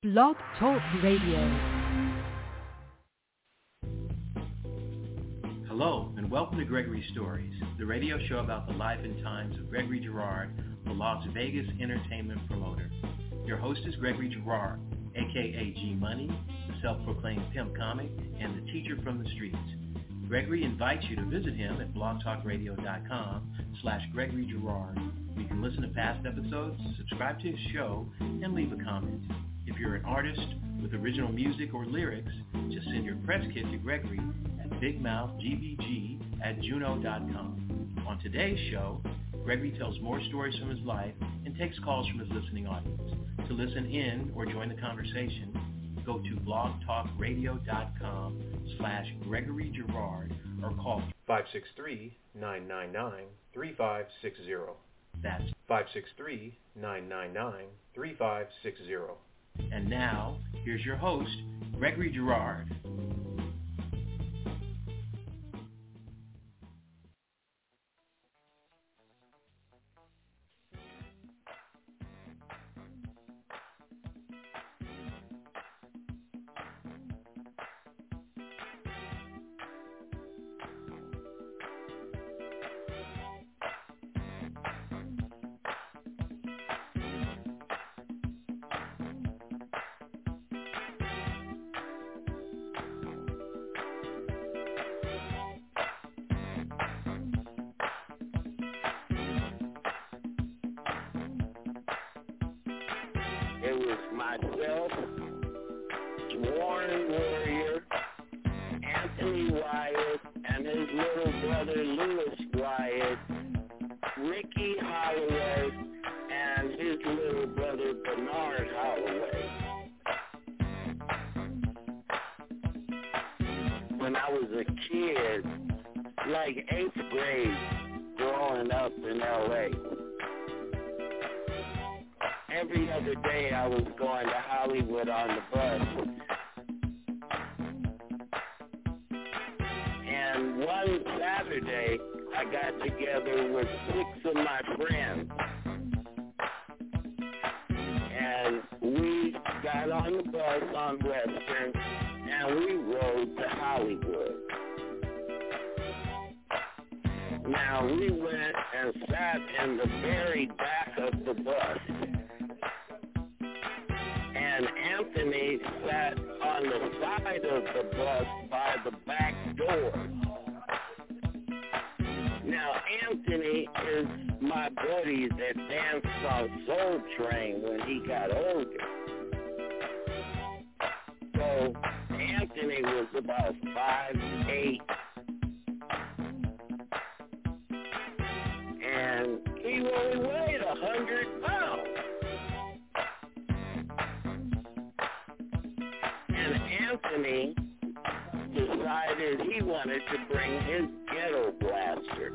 Blog Talk Radio. Hello, and welcome to Gregory Stories, the radio show about the life and times of Gregory Girard, the Las Vegas entertainment promoter. Your host is Gregory Girard, a.k.a. G-Money, the self-proclaimed pimp comic, and the teacher from the streets. Gregory invites you to visit him at blogtalkradio.com/Gregory Girard. You can listen to past episodes, subscribe to his show, and leave a comment. If you're an artist with original music or lyrics, just send your press kit to Gregory at bigmouthgbg@juno.com. On today's show, Gregory tells more stories from his life and takes calls from his listening audience. To listen in or join the conversation, go to blogtalkradio.com/Gregory Girard or call 563-999-3560. That's 563-999-3560. And now, here's your host, Gregory Girard. Myself, Warren Warrior, Anthony Wyatt, and his little brother Lewis Wyatt, Ricky Holloway, and his little brother Bernard Holloway. When I was a kid, like 8th grade, growing up in L.A., every other day I was going to Hollywood on the bus. And one Saturday, I got together with 6 of my friends. And we got on the bus on Western, and we rode to Hollywood. Now, we went and sat in the very back of the bus. And Anthony sat on the side of the bus by the back door. Now, Anthony is my buddy that danced on Soul Train when he got older. So, Anthony was about 5'8", and he only weighed 100 pounds. Anthony decided he wanted to bring his ghetto blaster.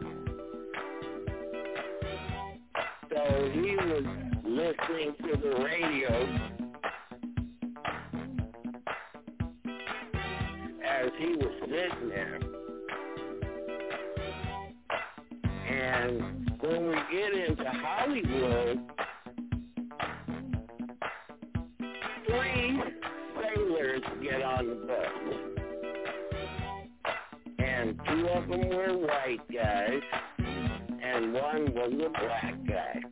So he was listening to the radio as he was sitting there. And when we get into Hollywood, 3 sailors get on the bus, and 2 of them were white guys, and 1 was a black guy.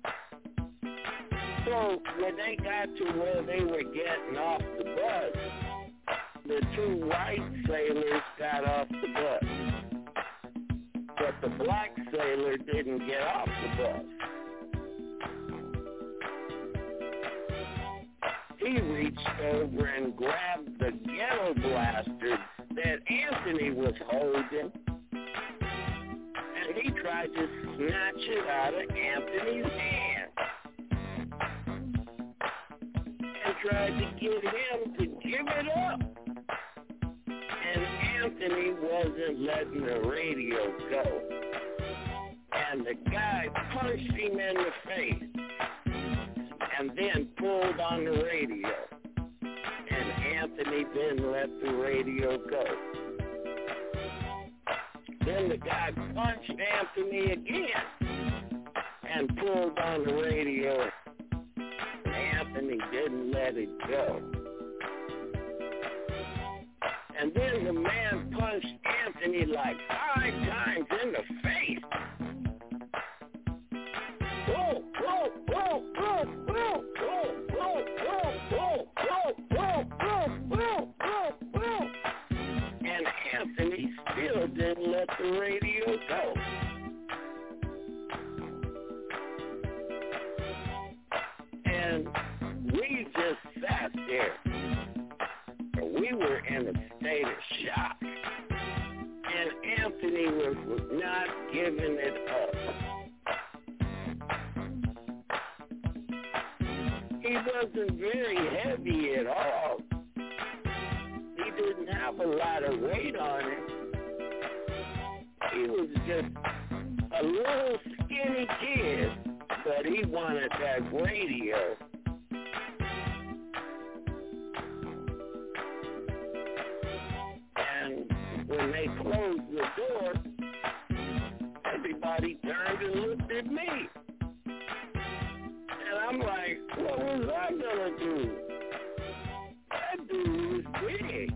So when they got to where they were getting off the bus, the 2 white sailors got off the bus, but the black sailor didn't get off the bus. He reached over and grabbed the ghetto blaster that Anthony was holding, and he tried to snatch it out of Anthony's hand and tried to get him to give it up. And Anthony wasn't letting the radio go. And the guy punched him in the face and then pulled on the radio. And Anthony didn't let the radio go. Then the guy punched Anthony again and pulled on the radio. And Anthony didn't let it go. And then the man punched Anthony like 5 times in the face. Whoa, whoa, whoa, whoa, whoa, whoa, whoa, whoa, whoa, whoa, whoa, whoa, whoa, whoa. And Anthony still didn't let the radio go. And we just sat there. We were in a state of shock. And Anthony was not giving it up. He wasn't very heavy at all. He didn't have a lot of weight on him. He was just a little skinny kid, but he wanted that radio. And when they closed the door, everybody turned and looked at me. And I'm like, what was I gonna do? That dude was big.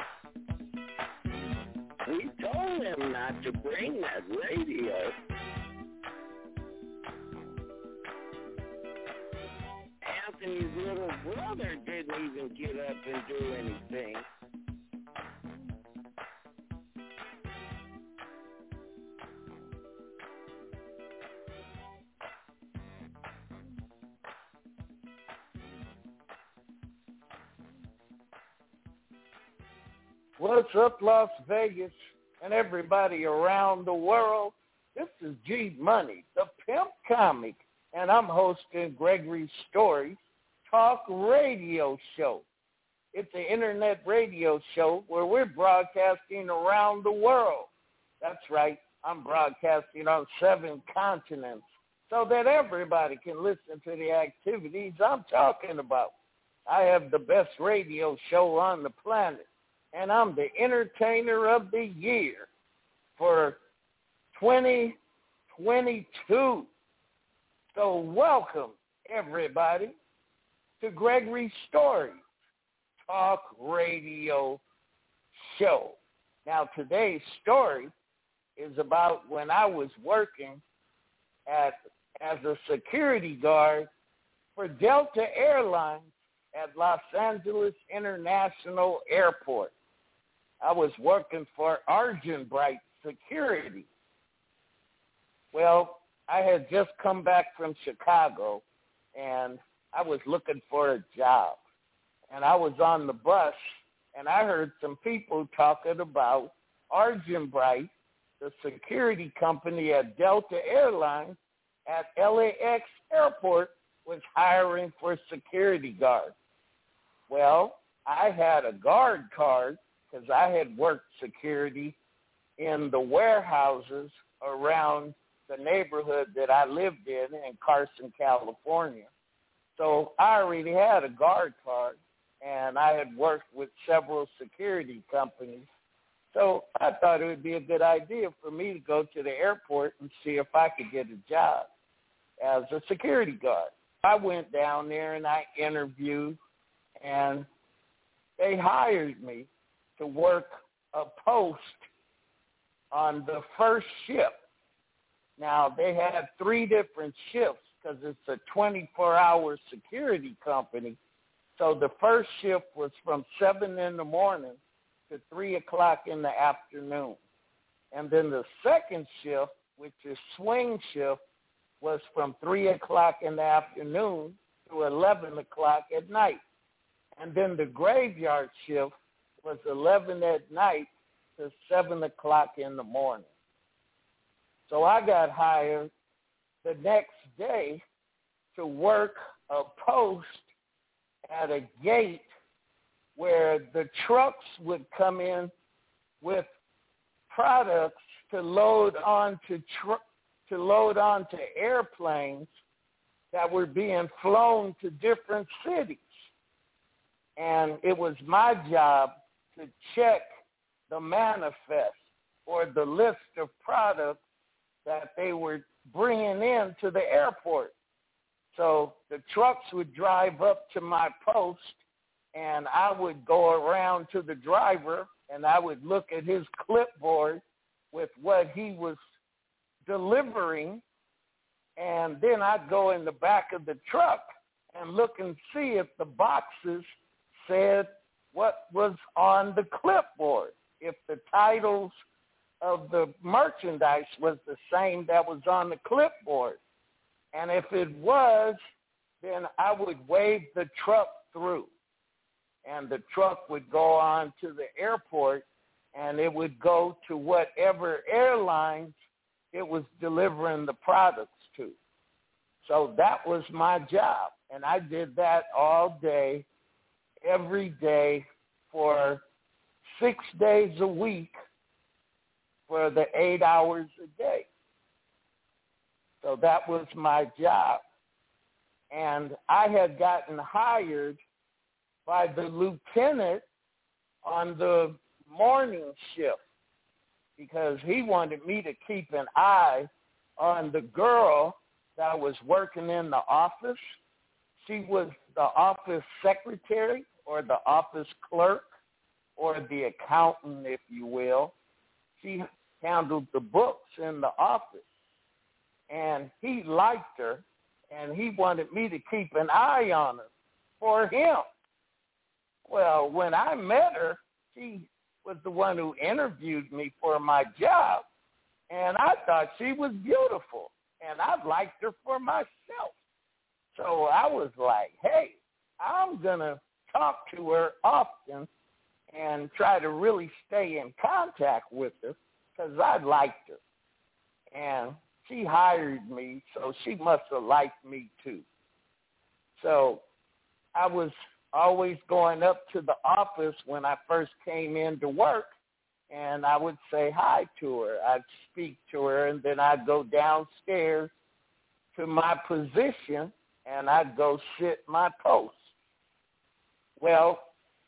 We told him not to bring that radio. Anthony's little brother didn't even get up and do anything. What's up, Las Vegas, and everybody around the world? This is G Money, the Pimp Comic, and I'm hosting Gregory Stories Talk Radio Show. It's an internet radio show where we're broadcasting around the world. That's right, I'm broadcasting on 7 continents so that everybody can listen to the activities I'm talking about. I have the best radio show on the planet. And I'm the Entertainer of the Year for 2022. So welcome, everybody, to Gregory Stories Talk Radio Show. Now, today's story is about when I was working as a security guard for Delta Airlines at Los Angeles International Airport. I was working for Argent Bright Security. Well, I had just come back from Chicago, and I was looking for a job. And I was on the bus, and I heard some people talking about Argent Bright, the security company at Delta Airlines at LAX Airport, was hiring for security guards. Well, I had a guard card because I had worked security in the warehouses around the neighborhood that I lived in Carson, California. So I already had a guard card, and I had worked with several security companies. So I thought it would be a good idea for me to go to the airport and see if I could get a job as a security guard. I went down there and I interviewed, and they hired me to work a post on the first shift. Now, they had 3 different shifts because it's a 24-hour security company. So the first shift was from 7 in the morning to 3 o'clock in the afternoon. And then the second shift, which is swing shift, was from 3 o'clock in the afternoon to 11 o'clock at night. And then the graveyard shift was 11 at night to 7 o'clock in the morning. So I got hired the next day to work a post at a gate where the trucks would come in with products to load onto airplanes that were being flown to different cities. And it was my job to check the manifest or the list of products that they were bringing in to the airport. So the trucks would drive up to my post, and I would go around to the driver, and I would look at his clipboard with what he was delivering, and then I'd go in the back of the truck and look and see if the boxes said what was on the clipboard, if the titles of the merchandise was the same that was on the clipboard. And if it was, then I would wave the truck through. And the truck would go on to the airport, and it would go to whatever airlines it was delivering the products to. So that was my job. And I did that all day, every day, for 6 days a week for the 8 hours a day. So that was my job. And I had gotten hired by the lieutenant on the morning shift because he wanted me to keep an eye on the girl that was working in the office. She was the office secretary or the office clerk or the accountant, if you will. She handled the books in the office. And he liked her, and he wanted me to keep an eye on her for him. Well, when I met her, she was the one who interviewed me for my job, and I thought she was beautiful, and I liked her for myself. So I was like, hey, I'm going to talk to her often and try to really stay in contact with her because I liked her. And she hired me, so she must have liked me too. So I was always going up to the office when I first came in to work, and I would say hi to her. I'd speak to her, and then I'd go downstairs to my position, and I'd go sit my post. Well,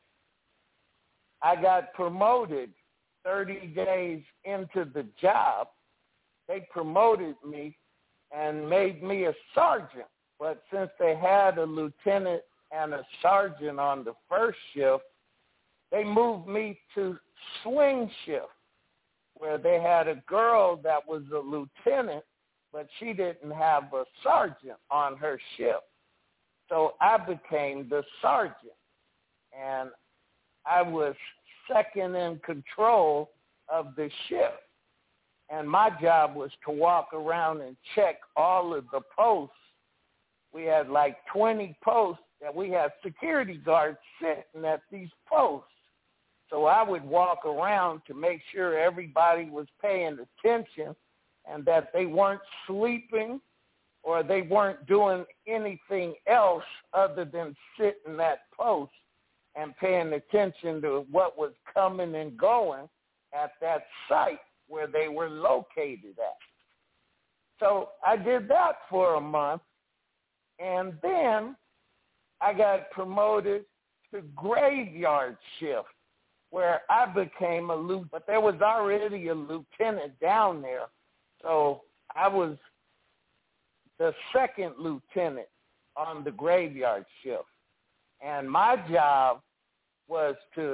I got promoted 30 days into the job. They promoted me and made me a sergeant. But since they had a lieutenant and a sergeant on the first shift, they moved me to swing shift, where they had a girl that was a lieutenant, but she didn't have a sergeant on her shift. So I became the sergeant, and I was second in control of the shift. And my job was to walk around and check all of the posts. We had like 20 posts that we had security guards sitting at these posts. So I would walk around to make sure everybody was paying attention and that they weren't sleeping or they weren't doing anything else other than sitting at post and paying attention to what was coming and going at that site where they were located at. So I did that for a month, and then I got promoted to graveyard shift, where I became a lieutenant, but there was already a lieutenant down there, so I was the second lieutenant on the graveyard shift. And my job was to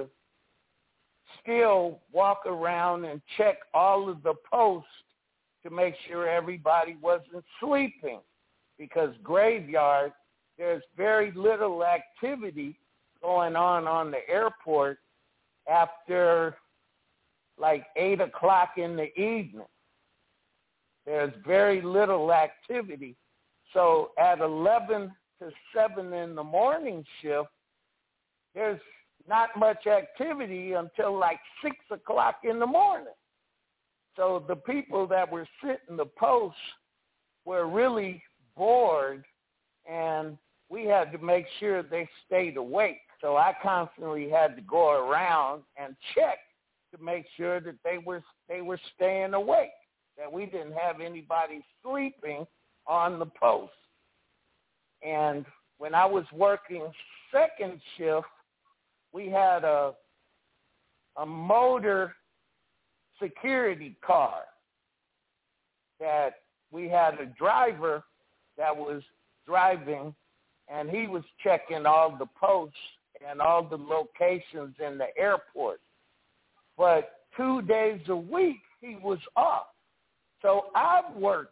still walk around and check all of the posts to make sure everybody wasn't sleeping, because graveyard, there's very little activity going on the airport after like 8 o'clock in the evening. There's very little activity. So at 11 to 7 in the morning shift, there's not much activity until like 6 o'clock in the morning. So the people that were sitting the posts were really bored, and we had to make sure they stayed awake. So I constantly had to go around and check to make sure that they were staying awake, that we didn't have anybody sleeping on the post. And when I was working second shift, we had a motor security car that we had a driver that was driving, and he was checking all the posts and all the locations in the airport. But 2 days a week, he was off. So I worked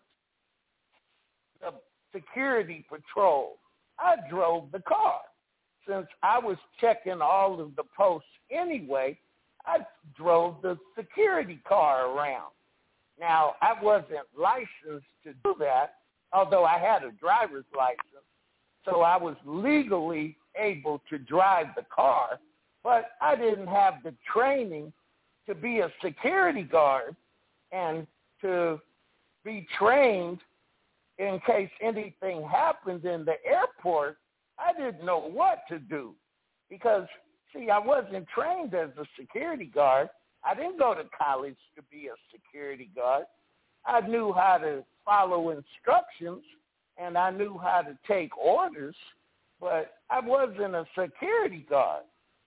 the security patrol. I drove the car. Since I was checking all of the posts anyway, I drove the security car around. Now, I wasn't licensed to do that, although I had a driver's license, so I was legally able to drive the car, but I didn't have the training to be a security guard and to be trained in case anything happened in the airport. I didn't know what to do because, see, I wasn't trained as a security guard. I didn't go to college to be a security guard. I knew how to follow instructions, and I knew how to take orders, but I wasn't a security guard.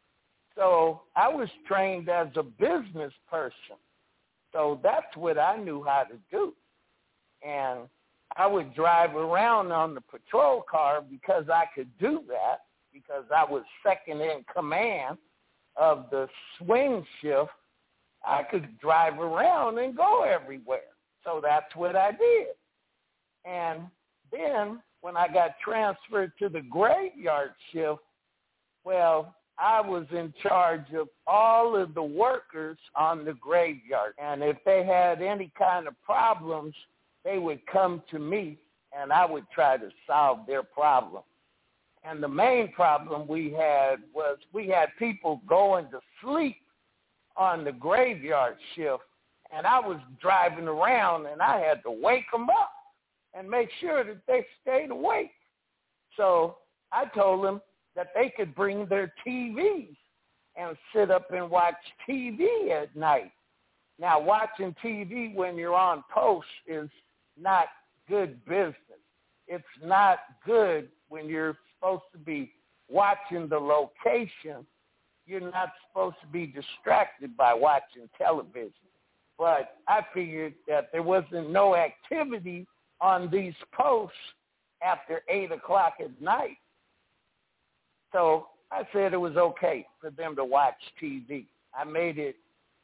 So I was trained as a business person. So that's what I knew how to do. And I would drive around on the patrol car because I could do that, because I was second in command of the swing shift. I could drive around and go everywhere. So that's what I did. And then when I got transferred to the graveyard shift, well, I was in charge of all of the workers on the graveyard. And if they had any kind of problems, they would come to me, and I would try to solve their problem. And the main problem we had was we had people going to sleep on the graveyard shift, and I was driving around, and I had to wake them up and make sure that they stayed awake. So I told them that they could bring their TVs and sit up and watch TV at night. Now, watching TV when you're on post is not good business. It's not good when you're supposed to be watching the location. You're not supposed to be distracted by watching television. But I figured that there wasn't no activity on these posts after 8 o'clock at night. So I said it was okay for them to watch TV. I made it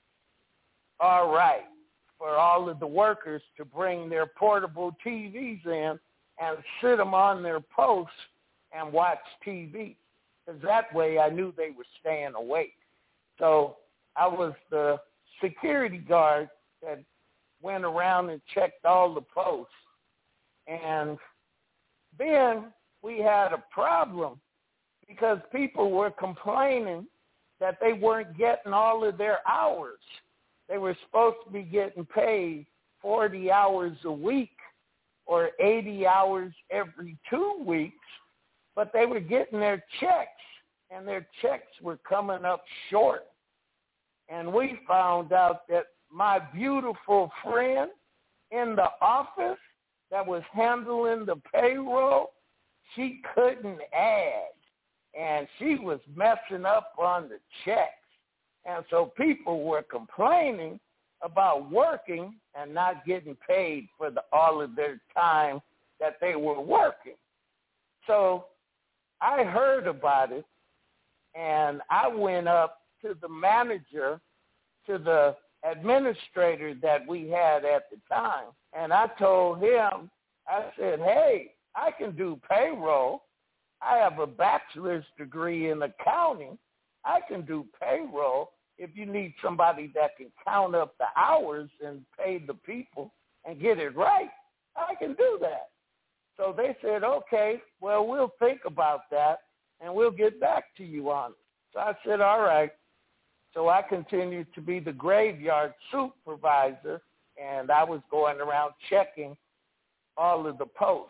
all right for all of the workers to bring their portable TVs in and sit them on their posts and watch TV. Because that way I knew they were staying awake. So I was the security guard that went around and checked all the posts. And then we had a problem because people were complaining that they weren't getting all of their hours. They were supposed to be getting paid 40 hours a week or 80 hours every 2 weeks, but they were getting their checks, and their checks were coming up short. And we found out that my beautiful friend in the office that was handling the payroll, she couldn't add, and she was messing up on the checks. And so people were complaining about working and not getting paid for all of their time that they were working. So I heard about it, and I went up to the manager, to the administrator that we had at the time, and I told him, I said, hey, I can do payroll. I have a bachelor's degree in accounting. I can do payroll. If you need somebody that can count up the hours and pay the people and get it right, I can do that. So they said, okay, well, we'll think about that, and we'll get back to you on it. So I said, all right. So I continued to be the graveyard supervisor, and I was going around checking all of the posts.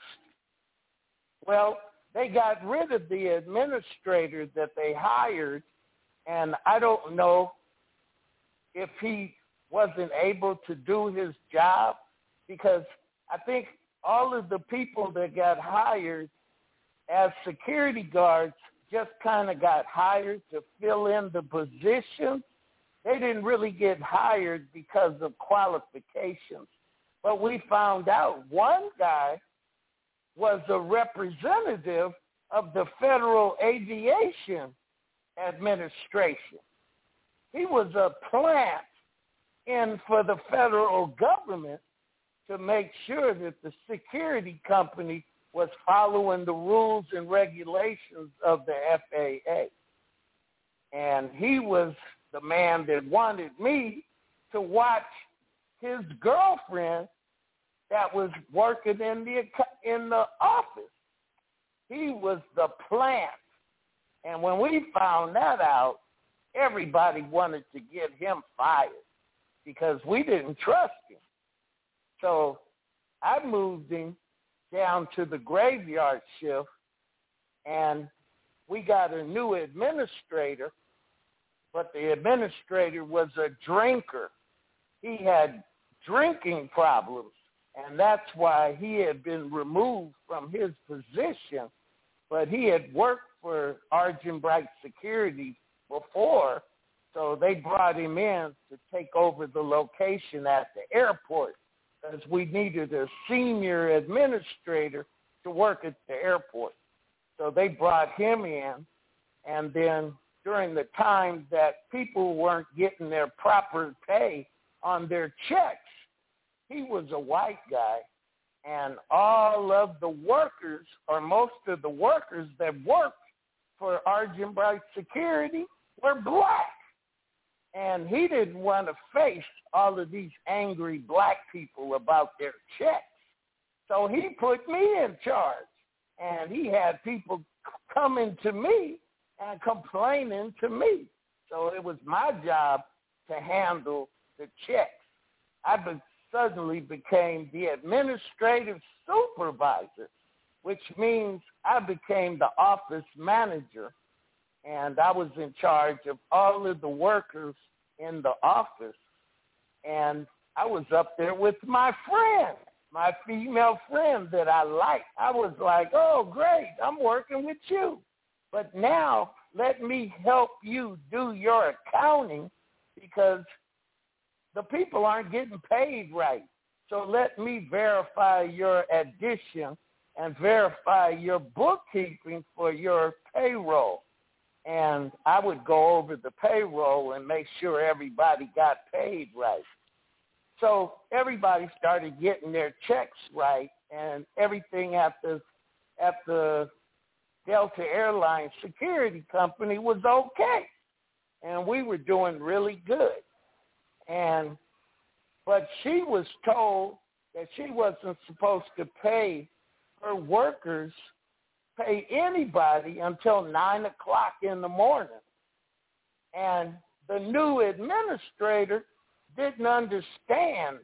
Well, they got rid of the administrator that they hired, and I don't know if he wasn't able to do his job, because I think all of the people that got hired as security guards just kind of got hired to fill in the position. They didn't really get hired because of qualifications. But we found out one guy was a representative of the Federal Aviation administration. He was a plant in for the federal government to make sure that the security company was following the rules and regulations of the FAA. And he was the man that wanted me to watch his girlfriend that was working in the office. He was the plant. And when we found that out, everybody wanted to get him fired because we didn't trust him. So I moved him down to the graveyard shift, and we got a new administrator, but the administrator was a drinker. He had drinking problems, and that's why he had been removed from his position, but he had worked for Argent Bright Security before, so they brought him in to take over the location at the airport because we needed a senior administrator to work at the airport. So they brought him in, and then during the time that people weren't getting their proper pay on their checks, he was a white guy, and all of the workers, or most of the workers that worked for Argent Bright Security were black. And he didn't want to face all of these angry black people about their checks. So he put me in charge. And he had people coming to me and complaining to me. So it was my job to handle the checks. I suddenly became the administrative supervisor, which means I became the office manager. And I was in charge of all of the workers in the office. And I was up there with my friend, my female friend that I liked. I was like, oh, great, I'm working with you. But now let me help you do your accounting because the people aren't getting paid right. So let me verify your addition and verify your bookkeeping for your payroll. And I would go over the payroll and make sure everybody got paid right. So everybody started getting their checks right, and everything at the Delta Airlines security company was okay. And we were doing really good. But she was told that she wasn't supposed to pay her workers, pay anybody until 9 o'clock in the morning. And the new administrator didn't understand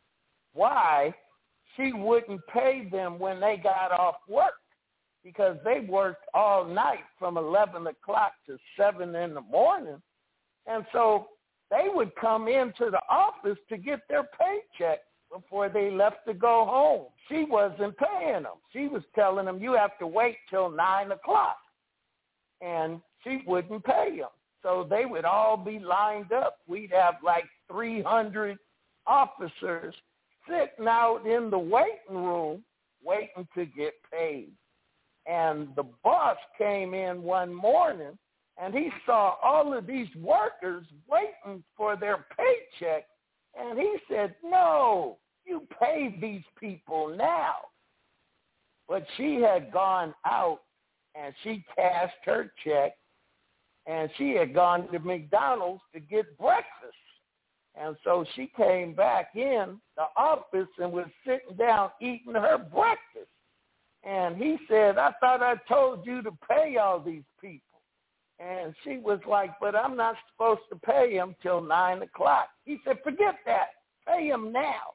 why she wouldn't pay them when they got off work because they worked all night from 11 o'clock to 7 in the morning. And so they would come into the office to get their paycheck before they left to go home. She wasn't paying them. She was telling them, you have to wait till 9 o'clock. And she wouldn't pay them. So they would all be lined up. We'd have like 300 officers sitting out in the waiting room waiting to get paid. And the boss came in one morning, and he saw all of these workers waiting for their paycheck, and he said, no, you pay these people now. But she had gone out, and she cashed her check, and she had gone to McDonald's to get breakfast. And so she came back in the office and was sitting down eating her breakfast. And he said, I thought I told you to pay all these people. And she was like, but I'm not supposed to pay them till 9 o'clock. He said, forget that. Pay them now.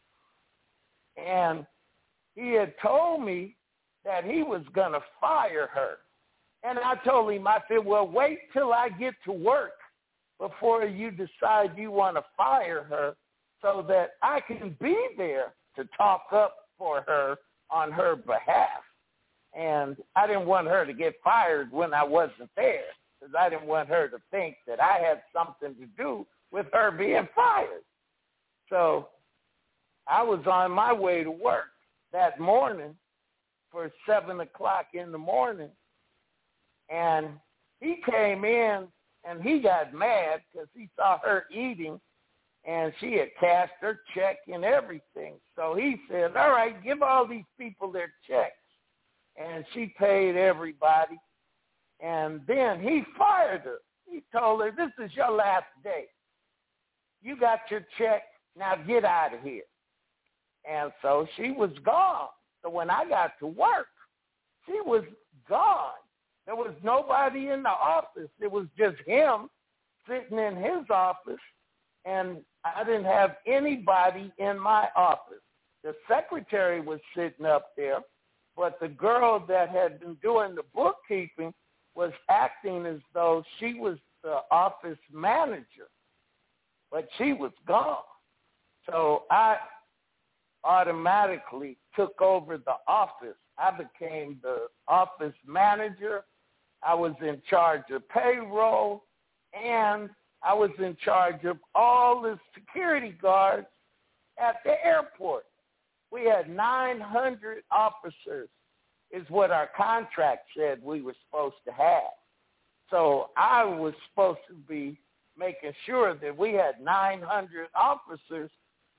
And he had told me that he was going to fire her. And I told him, I said, well, wait till I get to work before you decide you want to fire her so that I can be there to talk up for her on her behalf. And I didn't want her to get fired when I wasn't there because I didn't want her to think that I had something to do with her being fired. So I was on my way to work that morning for 7 o'clock in the morning, and he came in and he got mad because he saw her eating and she had cashed her check and everything. So he said, all right, give all these people their checks. And she paid everybody. And then he fired her. He told her, this is your last day. You got your check. Now get out of here. And so she was gone. So when I got to work, she was gone. There was nobody in the office. It was just him sitting in his office, and I didn't have anybody in my office. The secretary was sitting up there, but the girl that had been doing the bookkeeping was acting as though she was the office manager, but she was gone. So I automatically took over the office. I became the office manager. I was in charge of payroll, and I was in charge of all the security guards at the airport. We had 900 officers is what our contract said we were supposed to have. So I was supposed to be making sure that we had 900 officers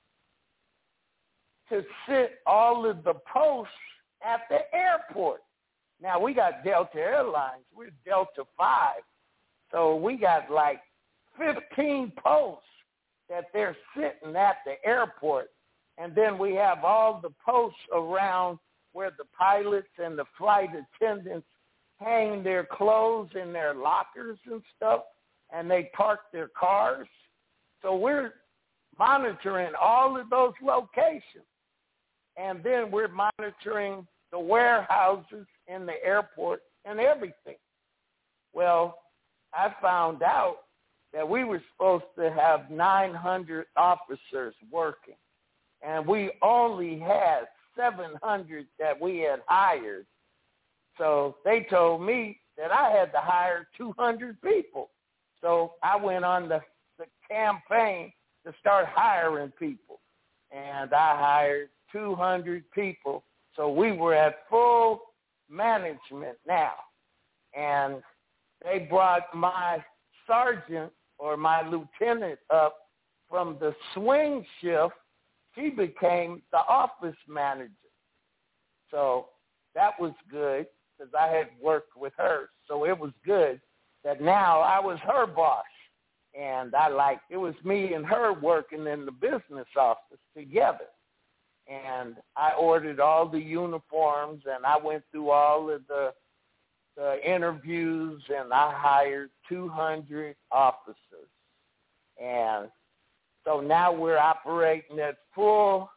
to sit all of the posts at the airport. Now, we got Delta Airlines. We're Delta 5. So we got like 15 posts that they're sitting at the airport. And then we have all the posts around where the pilots and the flight attendants hang their clothes in their lockers and stuff, and they park their cars. So we're monitoring all of those locations. And then we're monitoring the warehouses in the airport and everything. Well, I found out that we were supposed to have 900 officers working, and we only had 700 that we had hired. So they told me that I had to hire 200 people. So I went on the campaign to start hiring people, and I hired 200 people. So we were at full management now. And they brought my sergeant or my lieutenant up from the swing shift. She became the office manager. So that was good because I had worked with her. So it was good that now I was her boss. And I liked it was me and her working in the business office together. And I ordered all the uniforms, and I went through all of the interviews, and I hired 200 officers. And so now we're operating at full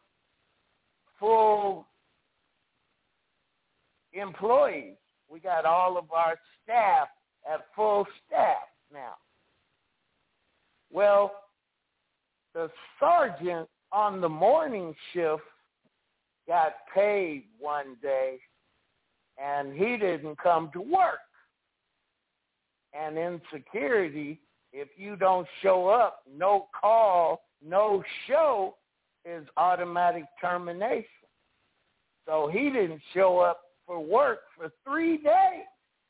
employees. We got all of our staff at full staff now. Well, the sergeant on the morning shift got paid one day, and he didn't come to work. And in security, if you don't show up, no call, no show is automatic termination. So he didn't show up for work for 3 days.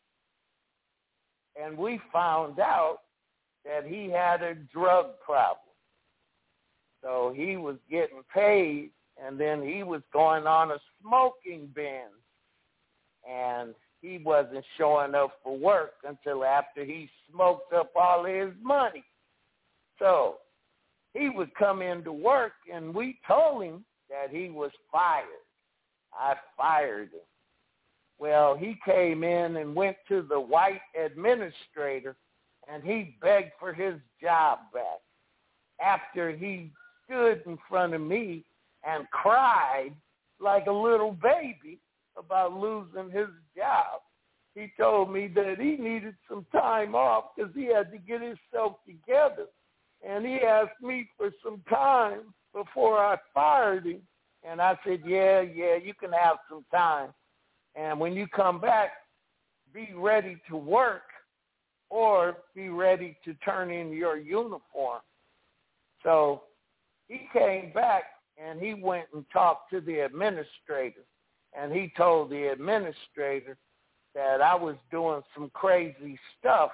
And we found out that he had a drug problem. So he was getting paid, and then he was going on a smoking binge. And he wasn't showing up for work until after he smoked up all his money. So he would come into work, and we told him that he was fired. I fired him. Well, he came in and went to the white administrator, and he begged for his job back after he stood in front of me and cried like a little baby about losing his job. He told me that he needed some time off because he had to get himself together. And he asked me for some time before I fired him. And I said, yeah, you can have some time. And when you come back, be ready to work or be ready to turn in your uniform. So he came back, and he went and talked to the administrator. And he told the administrator that I was doing some crazy stuff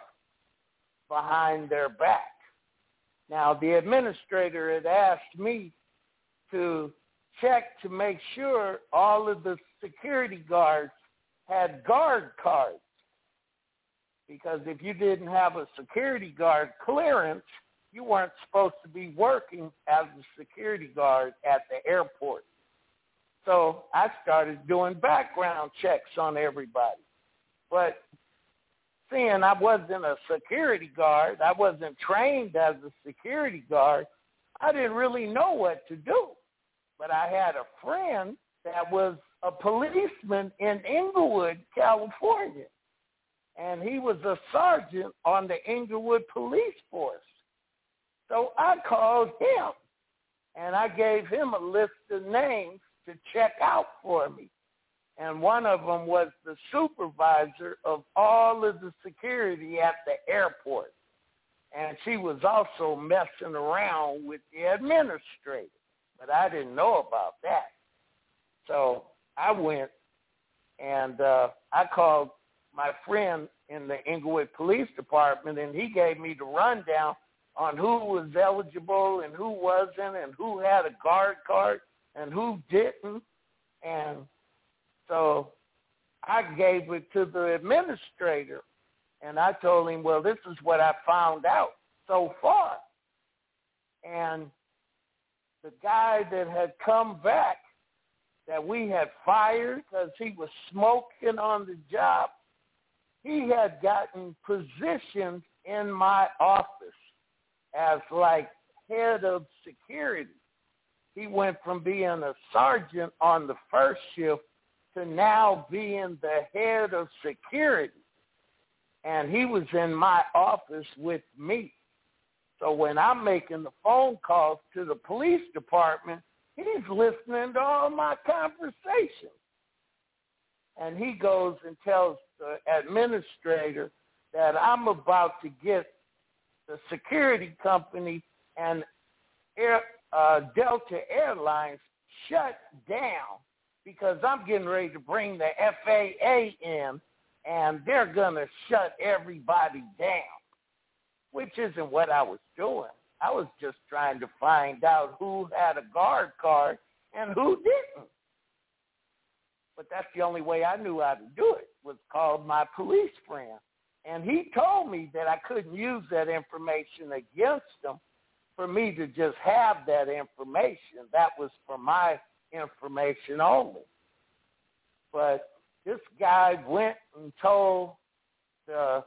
behind their back. Now, the administrator had asked me to check to make sure all of the security guards had guard cards, because if you didn't have a security guard clearance, you weren't supposed to be working as a security guard at the airport. So I started doing background checks on everybody. But seeing I wasn't a security guard, I wasn't trained as a security guard, I didn't really know what to do. But I had a friend that was a policeman in Inglewood, California. And he was a sergeant on the Inglewood Police Force. So I called him, and I gave him a list of names to check out for me. And one of them was the supervisor of all of the security at the airport. And she was also messing around with the administrator, but I didn't know about that. So I went and I called my friend in the Inglewood Police Department, and he gave me the rundown on who was eligible and who wasn't, and who had a guard card and who didn't. And so I gave it to the administrator, and I told him, well, this is what I found out so far. And the guy that had come back that we had fired because he was smoking on the job, he had gotten positioned in my office as like head of security. He went from being a sergeant on the first shift to now being the head of security. And he was in my office with me. So when I'm making the phone calls to the police department, he's listening to all my conversations. And he goes and tells the administrator that I'm about to get the security company and Delta Airlines shut down because I'm getting ready to bring the FAA in, and they're going to shut everybody down, which isn't what I was doing. I was just trying to find out who had a guard card and who didn't. But that's the only way I knew how to do it, was call my police friend. And he told me that I couldn't use that information against him, for me to just have that information. That was for my information only. But this guy went and told the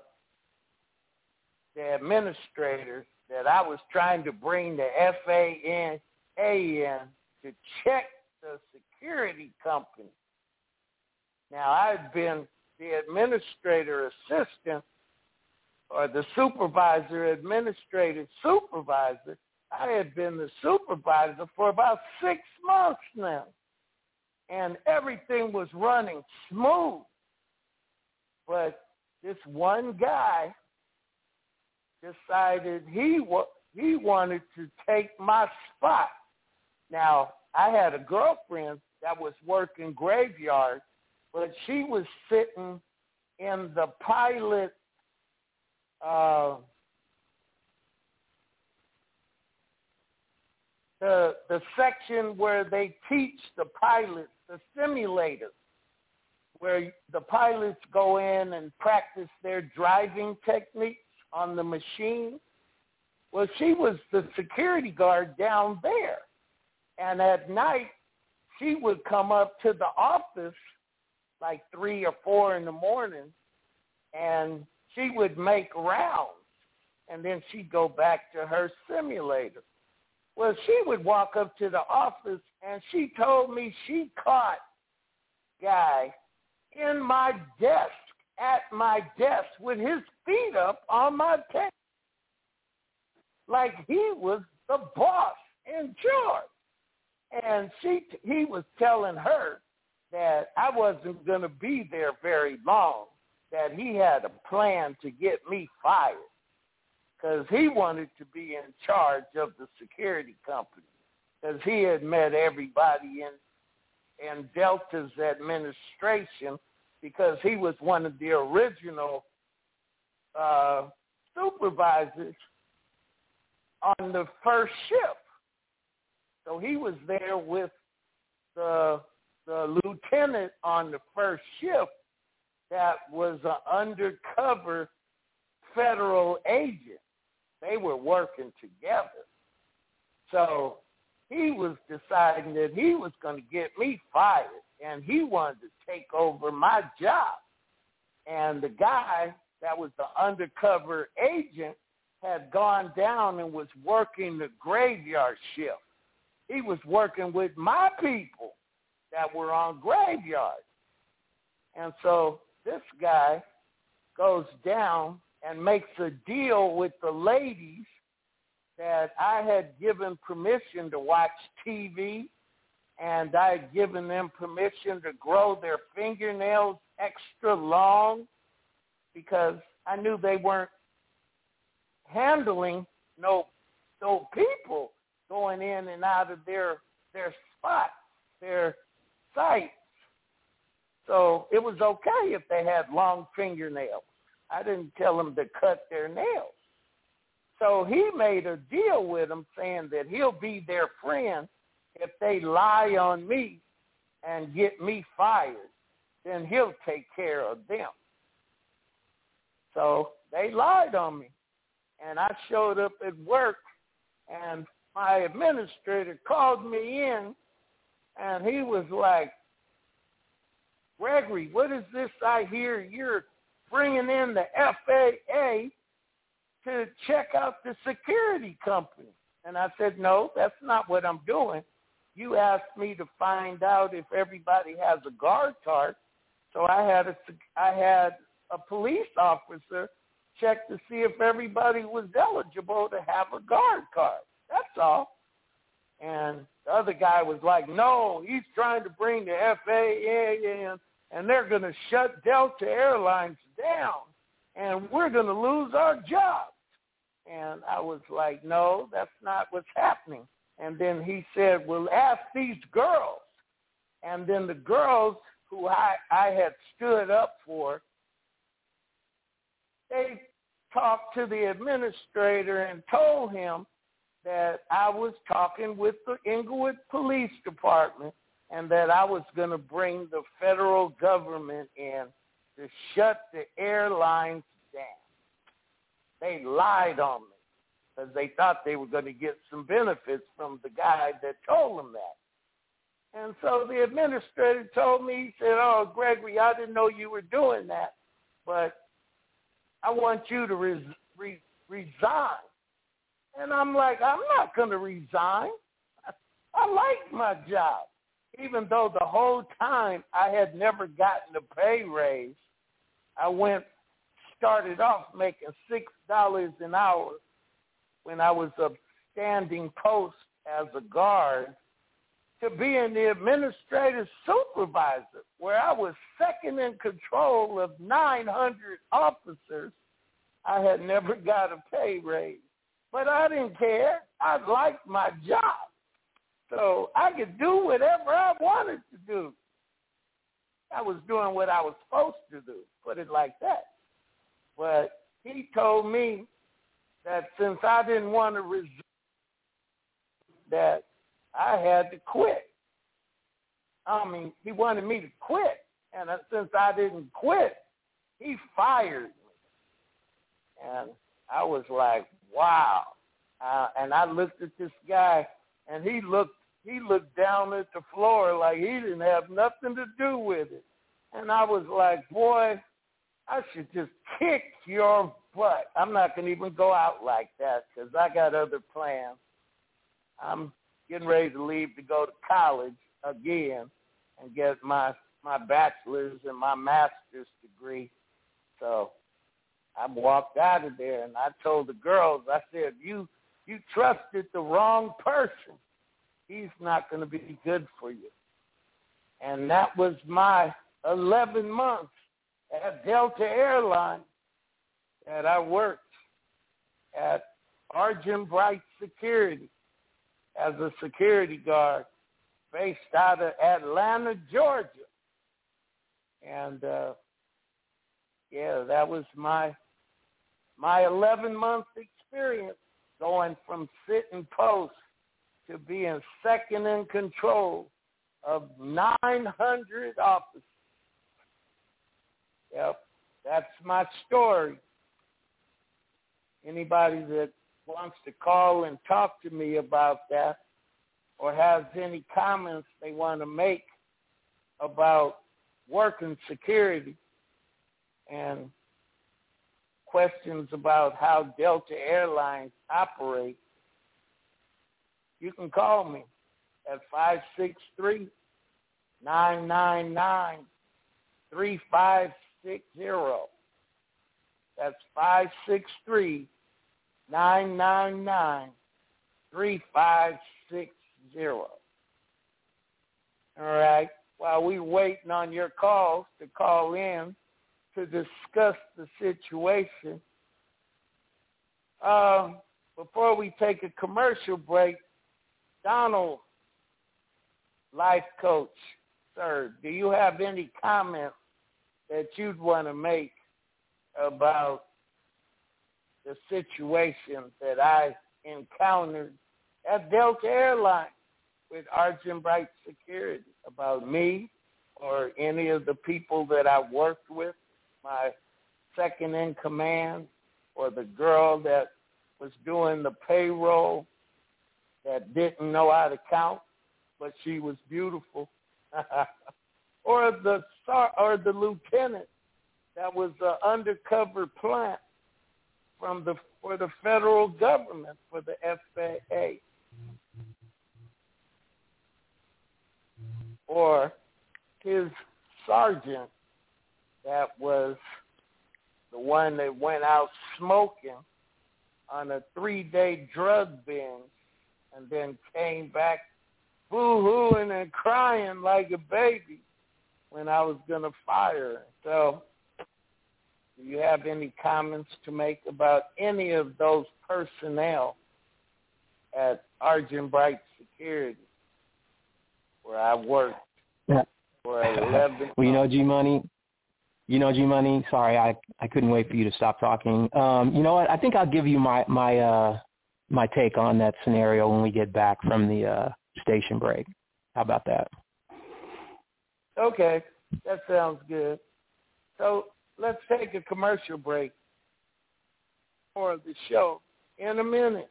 administrators that I was trying to bring the FAA in to check the security company. Now, I had been the administrator assistant, or the supervisor, administrative supervisor. I had been the supervisor for about 6 months now, and everything was running smooth. But this one guy decided he wanted to take my spot. Now, I had a girlfriend that was working graveyard, but she was sitting in the pilot the section where they teach the pilots, the simulators, where the pilots go in and practice their driving techniques on the machine. Well, she was the security guard down there. And at night, she would come up to the office like 3 or 4 in the morning, and she would make rounds, and then she'd go back to her simulator. Well, she would walk up to the office, and she told me she caught guy in my desk, at my desk, with his feet up on my table, like he was the boss in charge. And he was telling her that I wasn't going to be there very long, that he had a plan to get me fired because he wanted to be in charge of the security company, because he had met everybody in Delta's administration because he was one of the original supervisors on the first shift. So he was there with the lieutenant on the first shift that was an undercover federal agent. They were working together. So he was deciding that he was going to get me fired, and he wanted to take over my job. And the guy that was the undercover agent had gone down and was working the graveyard shift. He was working with my people that were on graveyard. And so this guy goes down and makes a deal with the ladies that I had given permission to watch TV, and I had given them permission to grow their fingernails extra long because I knew they weren't handling no people going in and out of their spots, their sites. So it was okay if they had long fingernails. I didn't tell them to cut their nails. So he made a deal with them saying that he'll be their friend if they lie on me and get me fired. Then he'll take care of them. So they lied on me. And I showed up at work, and my administrator called me in, and he was like, Gregory, what is this I hear you're bringing in the FAA to check out the security company? And I said, no, that's not what I'm doing. You asked me to find out if everybody has a guard card. So I had a police officer check to see if everybody was eligible to have a guard card. That's all. And the other guy was like, no, he's trying to bring the FAA in, and they're going to shut Delta Airlines down, and we're going to lose our jobs. And I was like, no, that's not what's happening. And then he said, well, ask these girls. And then the girls who I had stood up for, they talked to the administrator and told him that I was talking with the Inglewood Police Department and that I was going to bring the federal government in to shut the airlines down. They lied on me because they thought they were going to get some benefits from the guy that told them that. And so the administrator told me, he said, oh, Gregory, I didn't know you were doing that, but I want you to resign. And I'm like, I'm not going to resign. I like my job. Even though the whole time I had never gotten a pay raise, I started off making $6 an hour when I was a standing post as a guard to being the administrative supervisor, where I was second in control of 900 officers. I had never got a pay raise, but I didn't care. I liked my job. So I could do whatever I wanted to do. I was doing what I was supposed to do, put it like that. But he told me that since I didn't want to resign, that I had to quit. I mean, he wanted me to quit. And since I didn't quit, he fired me. And I was like, wow. And I looked at this guy, and he looked down at the floor like he didn't have nothing to do with it. And I was like, boy, I should just kick your butt. I'm not going to even go out like that because I got other plans. I'm getting ready to leave to go to college again and get my bachelor's and my master's degree. So I walked out of there, and I told the girls, I said, you trusted the wrong person. He's not going to be good for you. And that was my 11 months at Delta Airlines that I worked at Argent Bright Security as a security guard based out of Atlanta, Georgia. And, that was my 11-month experience, going from sitting post to being second in control of 900 officers. Yep, that's my story. Anybody that wants to call and talk to me about that or has any comments they want to make about working security and questions about how Delta Airlines operates, you can call me at 563-999-3560. That's 563-999-3560. All right. While we're waiting on your calls to call in to discuss the situation, before we take a commercial break, Donald, life coach, sir, do you have any comments that you'd want to make about the situation that I encountered at Delta Airlines with Argent Bright Security, about me or any of the people that I worked with, my second in command, or the girl that was doing the payroll that didn't know how to count, but she was beautiful, or the lieutenant that was an undercover plant for the federal government, for the FAA, or his sergeant that was the one that went out smoking on a 3-day drug binge and then came back boo-hooing and crying like a baby when I was going to fire her. So do you have any comments to make about any of those personnel at Argent Bright Security where I worked for 11 Well, G-Money, sorry, I couldn't wait for you to stop talking. You know what? I think I'll give you my take on that scenario when we get back from the station break. How about that? Okay, that sounds good. So let's take a commercial break for the show in a minute.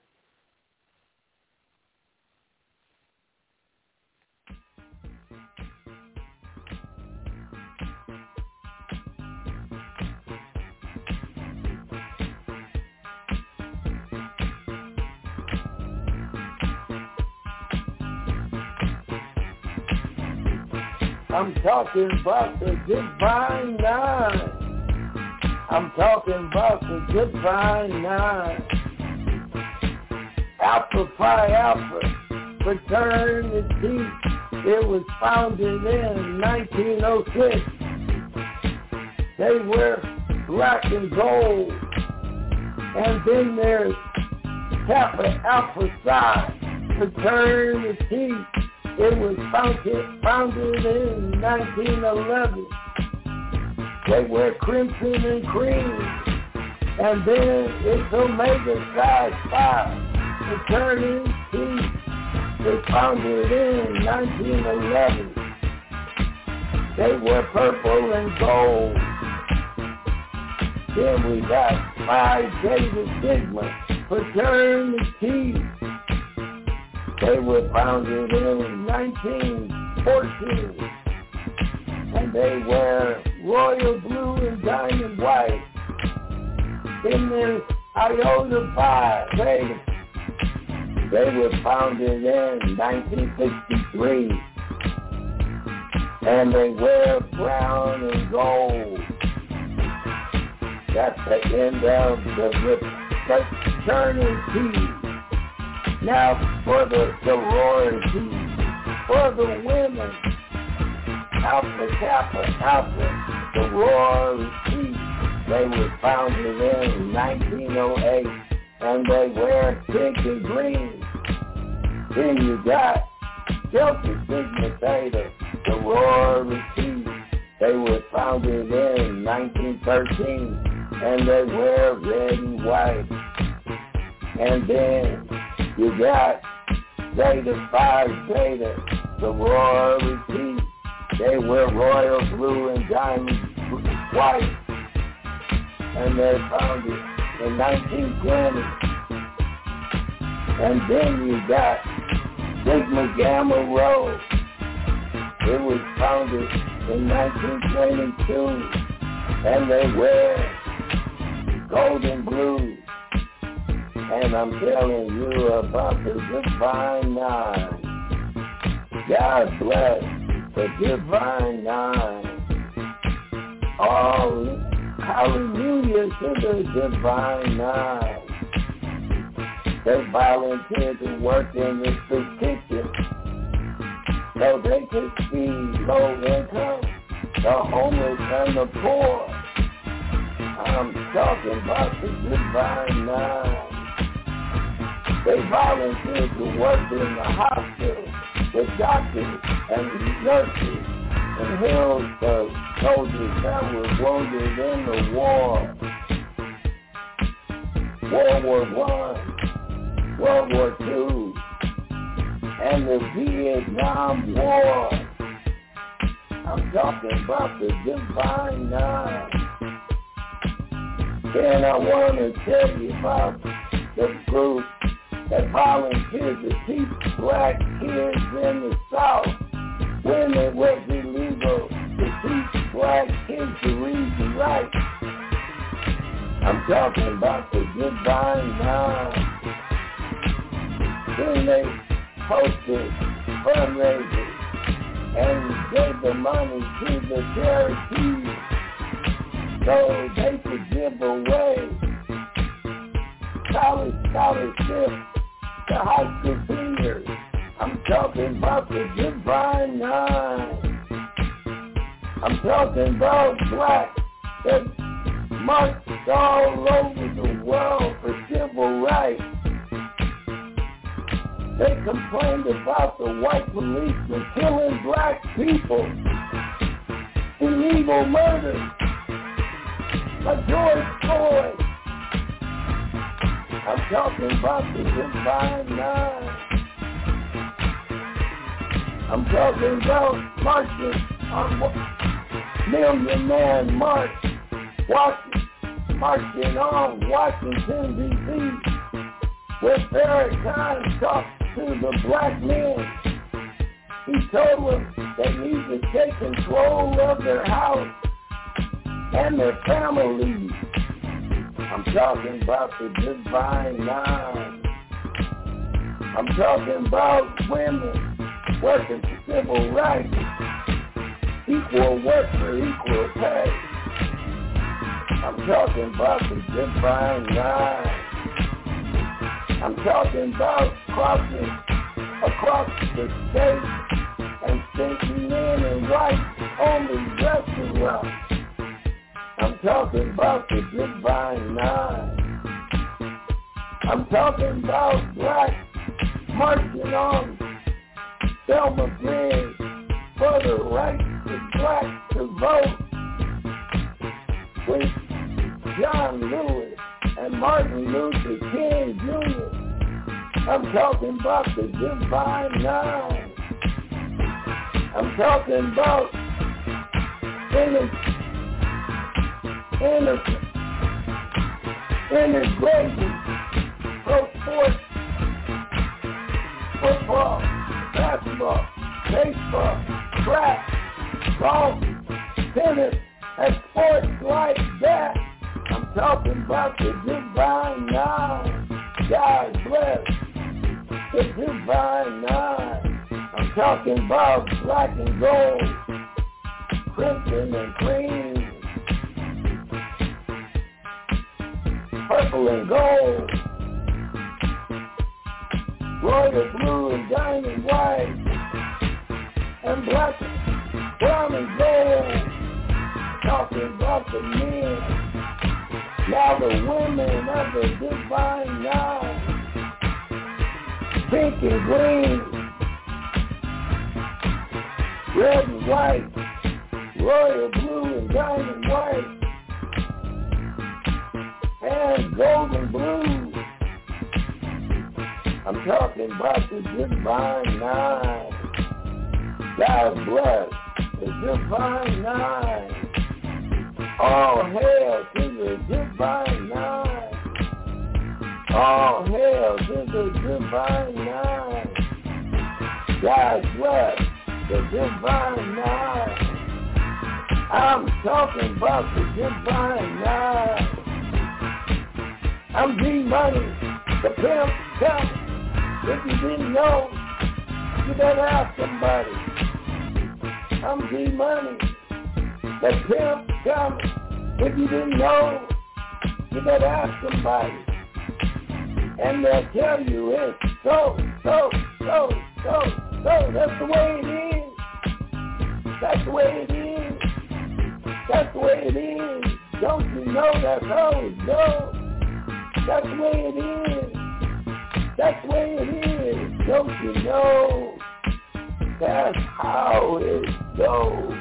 I'm talking about the Divine Nine. I'm talking about the Divine Nine. Alpha Phi Alpha fraternity. It was founded in 1906. They were black and gold. And then there's Kappa Alpha Psi fraternity. It was founded in 1911. They wear crimson and cream. And then it's Omega Psi Phi fraternity. It founded in 1911. They wear purple and gold. Then we got Phi Beta Sigma fraternity. They were founded in 1914, and they wear royal blue and diamond white. Then there's Iota Phi. They were founded in 1963, and they wear brown and gold. That's the end of the fraternity. Now for the sorority, for the women, Alpha Kappa Alpha sorority. They were founded in 1908, and they wear pink and green. Then you got Delta Sigma Theta sorority. They were founded in 1913, and they wear red and white. And then you got Zeta Phi Beta, sorority. They wear royal blue and diamond white. And they're founded in 1920. And then you got Sigma Gamma Rho. It was founded in 1922. And they wear gold and blue. And I'm telling you about the Divine Nine. God bless the Divine Nine. Oh, hallelujah to the Divine Nine. They volunteered to work in the soup kitchen so they could feed low income, the homeless and the poor. I'm talking about the Divine Nine. They volunteered to work in the hospital with doctors and nurses and healed the soldiers that were wounded in the war. World War I, World War II, and the Vietnam War. I'm talking about the Divine Nine. Then I want to tell you about the group that volunteered to teach black kids in the South when it was illegal to teach black kids to read and write. I'm talking about the Divine Nine. Then they hosted fundraisers and gave the money to the charities so they could give away college scholarships to high school seniors. I'm talking about the Divine Nine. I'm talking about blacks that marched all over the world for civil rights. They complained about the white policemen killing black people, illegal murder, like George Floyd. I'm talking about the Divine Nine. I'm talking about marching on Million Man March, marching on Washington, D.C. with Farrakhan talked to the black men. He told them they need to take control of their house and their families. I'm talking about the Divine Nine. I'm talking about women working for civil rights, equal work for equal pay. I'm talking about the Divine Nine. I'm talking about crossing across the state and stinking men in white-only restaurants. I'm talking about the Divine Nine. I'm talking about black marching on Selma Bridge for the right to black to vote with John Lewis and Martin Luther King Jr. I'm talking about the Divine Nine. I'm talking about integration, pro sports, football, basketball, baseball, track, golf, tennis, and sports like that. I'm talking about the Divine Nine. God bless the Divine Nine. I'm talking about black and gold, crimson and cream, purple and gold, royal blue and diamond white, and black, brown and gold. Talking about the men, now the women of the Divine Nine, pink and green, red and white, royal blue and diamond white, and golden blue. I'm talking about the Divine Nine. God bless the Divine Nine. All hail to the Divine Nine. All hail to the Divine Nine. God bless the Divine Nine. I'm talking about the Divine Nine. I'm G-Money, the pimp coming. If you didn't know, you better ask somebody. I'm G-Money, the pimp coming. If you didn't know, you better ask somebody. And they'll tell you it's so. That's the way it is. That's the way it is. That's the way it is. Don't you know that's how it goes? That's the way it is. That's the way it is. Don't you know that's how it goes?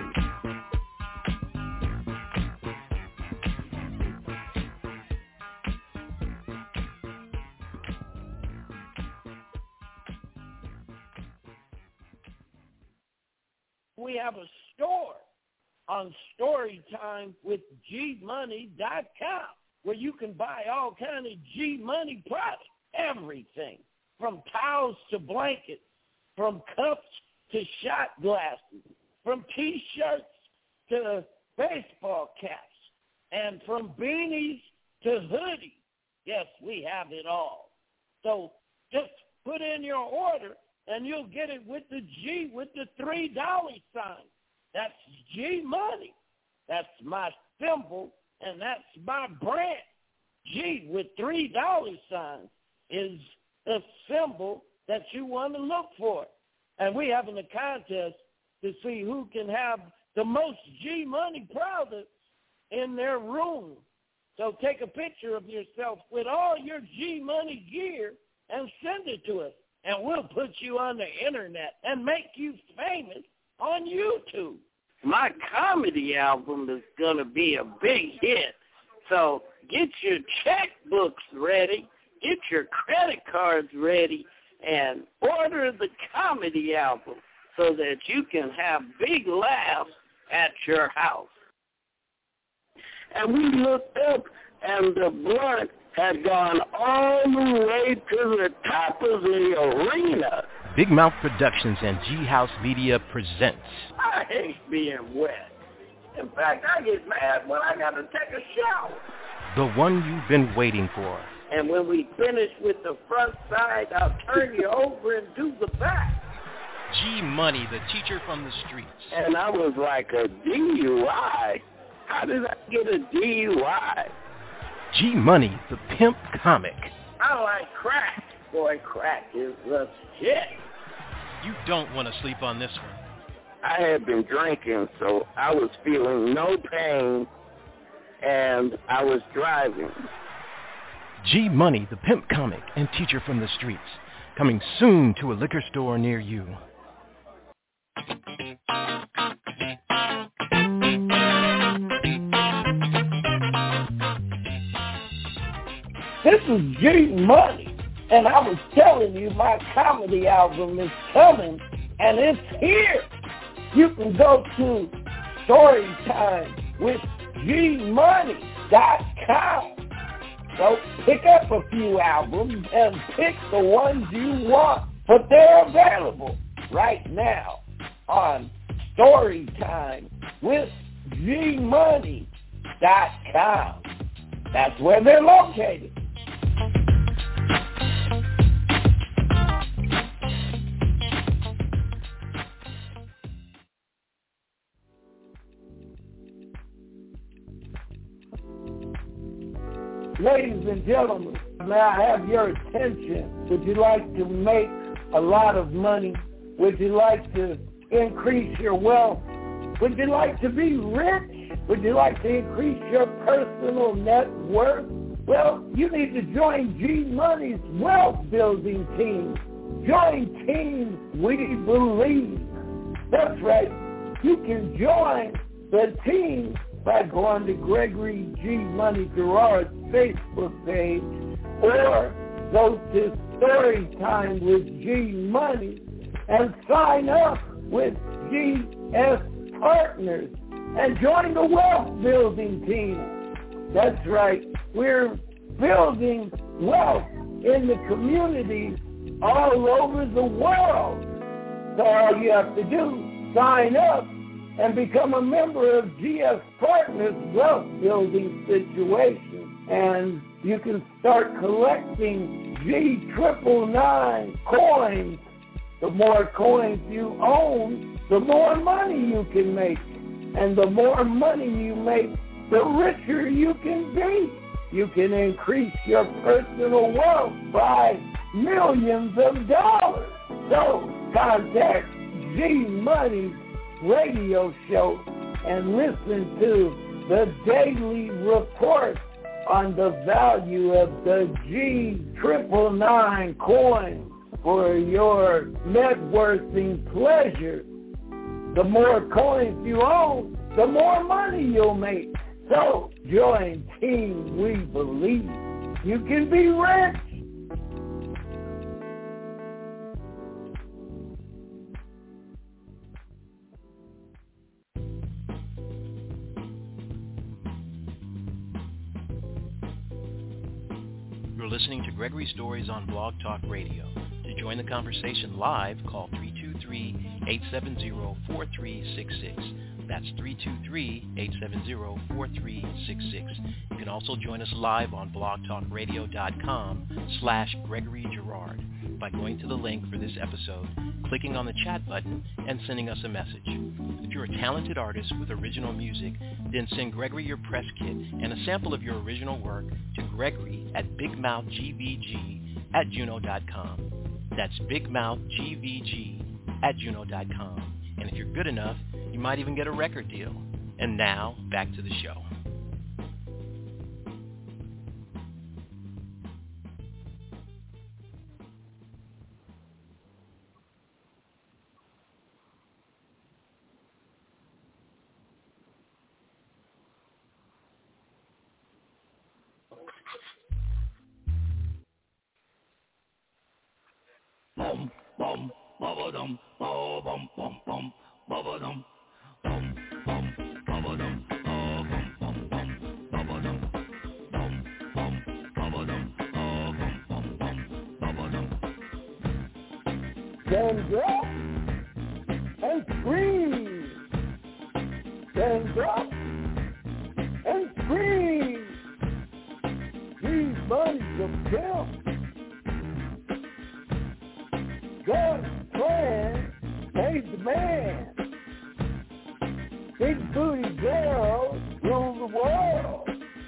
We have a store on StoryTimeWithGmoney.com where you can buy all kind of G-Money products, everything from towels to blankets, from cups to shot glasses, from T-shirts to baseball caps, and from beanies to hoodies. Yes, we have it all. So just put in your order, and you'll get it with the G with the $3 sign. That's G-Money. That's my symbol, and that's my brand. G with $3 signs is the symbol that you want to look for. And we're having a contest to see who can have the most G-Money products in their room. So take a picture of yourself with all your G-Money gear and send it to us. And we'll put you on the internet and make you famous on YouTube. My comedy album is going to be a big hit. So get your checkbooks ready, get your credit cards ready, and order the comedy album so that you can have big laughs at your house. And we looked up, and the blunt had gone all the way to the top of the arena. Big Mouth Productions and G-House Media presents. I hate being wet. In fact, I get mad when I got to take a shower. The one you've been waiting for. And when we finish with the front side, I'll turn you over and do the back. G-Money, the teacher from the streets. And I was like, a DUI? How did I get a DUI? G-Money, the pimp comic. I like crack. Boy, crack is the shit. You don't want to sleep on this one. I had been drinking, so I was feeling no pain, and I was driving. G-Money, the pimp comic and teacher from the streets. Coming soon to a liquor store near you. This is G-Money, and I was telling you my comedy album is coming, and it's here. You can go to StoryTimeWithGmoney.com. So pick up a few albums and pick the ones you want, but they're available right now on StoryTimeWithGmoney.com. That's where they're located. Ladies and gentlemen, may I have your attention? Would you like to make a lot of money? Would you like to increase your wealth? Would you like to be rich? Would you like to increase your personal net worth? Well, you need to join G-Money's wealth building team. Join Team We Believe. That's right. You can join the team by going to Gregory G. Money Gerard's Facebook page or go to Storytime with G Money and sign up with GS Partners and join the wealth building team. That's right. We're building wealth in the communities all over the world. So all you have to do, sign up and become a member of GS Partners Wealth Building Situation. And you can start collecting G999 coins. The more coins you own, the more money you can make. And the more money you make, the richer you can be. You can increase your personal wealth by millions of dollars. So contact G Money's radio show and listen to the daily report on the value of the G999 coin for your net worthing pleasure. The more coins you own, the more money you'll make. So join Team We Believe. You can be rich. You're listening to Gregory Stories on Blog Talk Radio. To join the conversation live, call 323-870-4366. That's 323-870-4366. You can also join us live on blogtalkradio.com/Gregory Girard by going to the link for this episode, clicking on the chat button, and sending us a message. If you're a talented artist with original music, then send Gregory your press kit and a sample of your original work to Gregory at bigmouthgvg@juno.com. That's bigmouthgvg@juno.com. And if you're good enough, you might even get a record deal. And now, back to the show. Bum bum bum bum bum bum bum bum bum. Bum bum bum bum Stand up and scream. Stand up and scream. These bodies of death. God's plan made the man. Big booty girls rule the world.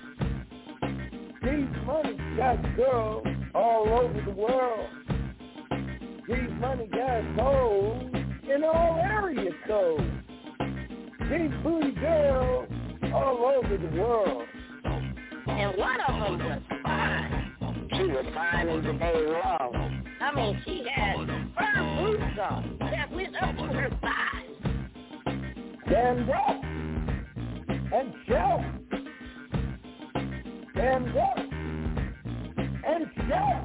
These money got girls all over the world. These money got hoes in all area codes. These booty girls all over the world. And one of them was fine. She was fine as the day long. I mean, she had firm boots on that went up to her thighs. Stand up and shout. Stand up and shout.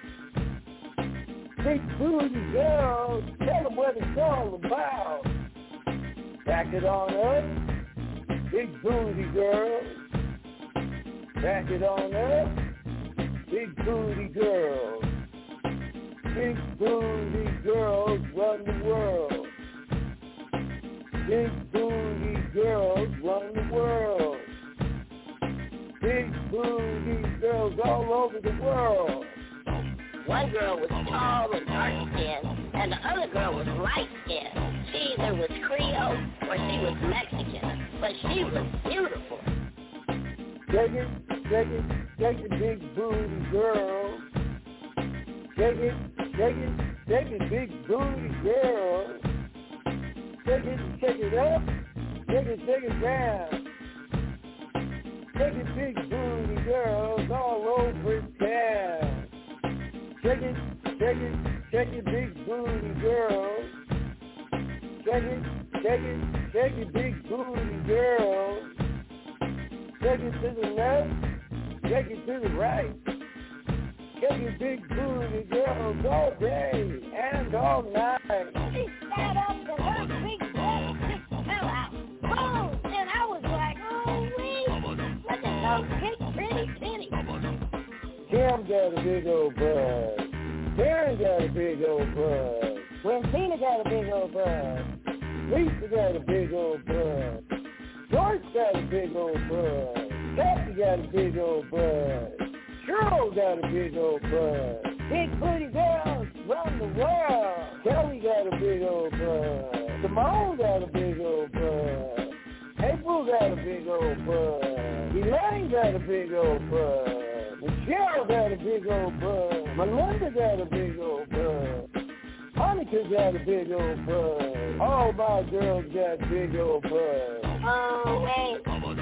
Big booty girls, tell them what it's all about. Back it on up, big booty girls. Back it on up, big booty girls. Big booty girls run the world. Big booty girls run the world. Big booty girls all over the world. One girl was tall and dark-skinned, and the other girl was light-skinned. She either was Creole or she was Mexican, but she was beautiful. Shake it, big booty girl. Shake it, big booty girl. Shake it up, shake it down. Shake it, big booty girls all over town. Shake it, big booty girls. Shake it, big booty girl. Shake it to the left, shake it to the right. Shake it, big booty girl, all day and all night. She sat up and her big butt just fell out. Boom! And I was like, oh, wait, look at those big pretty titties. Kim got a big old butt. Karen got a big old butt. Quintina got a big old butt. Lisa got a big old butt. George got a big old butt. Kathy got a big old butt. Cheryl got a big old butt. Big booty girls run the world. Kelly got a big old butt. Simone got a big old butt. April got a big old butt. Elaine got a big old butt. Michelle got a big old butt. Melinda got a big old butt. Monica got a big old butt. All my girls got big old butts. Oh, wait.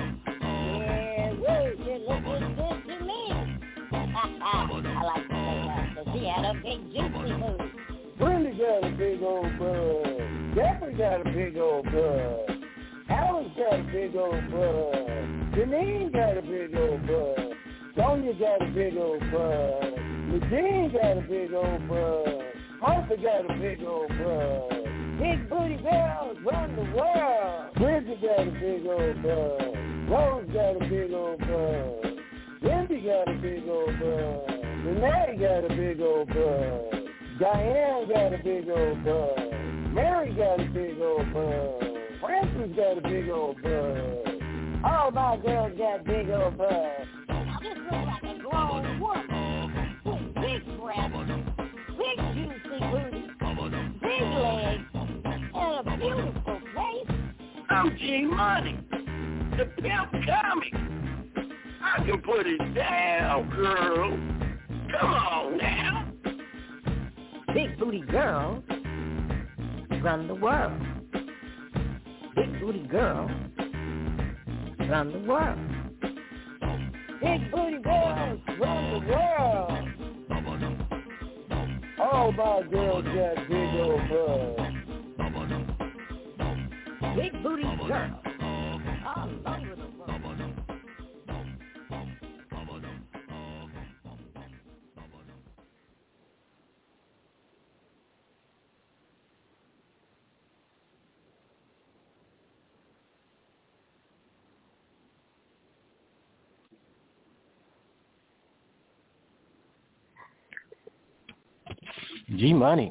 Yeah, wait. It looks good to me. I like to say that, because he had a big juicy booty. Brenda got a big old butt. Jeffrey got a big old butt. Alice got a big old butt. Janine got a big old butt. Sonia got a big old butt. Nadine got a big old butt. Martha got a big old butt. Big booty girls run the world. Bridget got a big old butt. Rose got a big old butt. Wendy got a big old butt. Renee got a big old butt. Diane got a big old butt. Mary got a big old butt. Francis got a big old butt. All my girls got big old butts. This looks like a grown woman. With big breasts, big juicy booty, big legs, and a beautiful face. I'm G-Money, the pimp comic. I can put it down, girl. Come on now. Big booty girls run the world. Big booty girls run the world. Big booty girls run the world. All my girls got big old butts. Big booty girls all over the world. G-Money.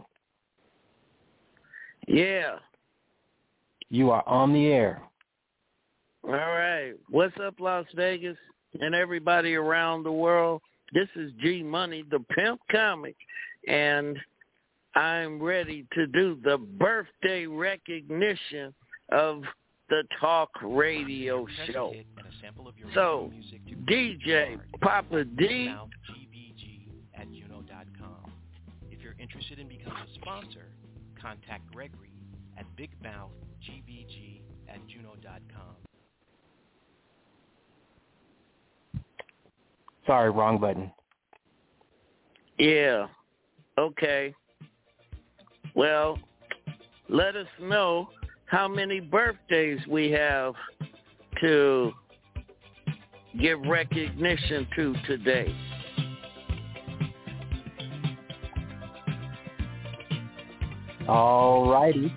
Yeah. You are on the air. All right. What's up, Las Vegas and everybody around the world? This is G-Money, the pimp comic, and I'm ready to do the birthday recognition of the talk radio show. So, DJ Papa D. If you're interested in becoming a sponsor, contact Gregory at bigmouthgbg@juno.com. Sorry, wrong button. Yeah. Okay. Well, let us know how many birthdays we have to give recognition to today. All righty.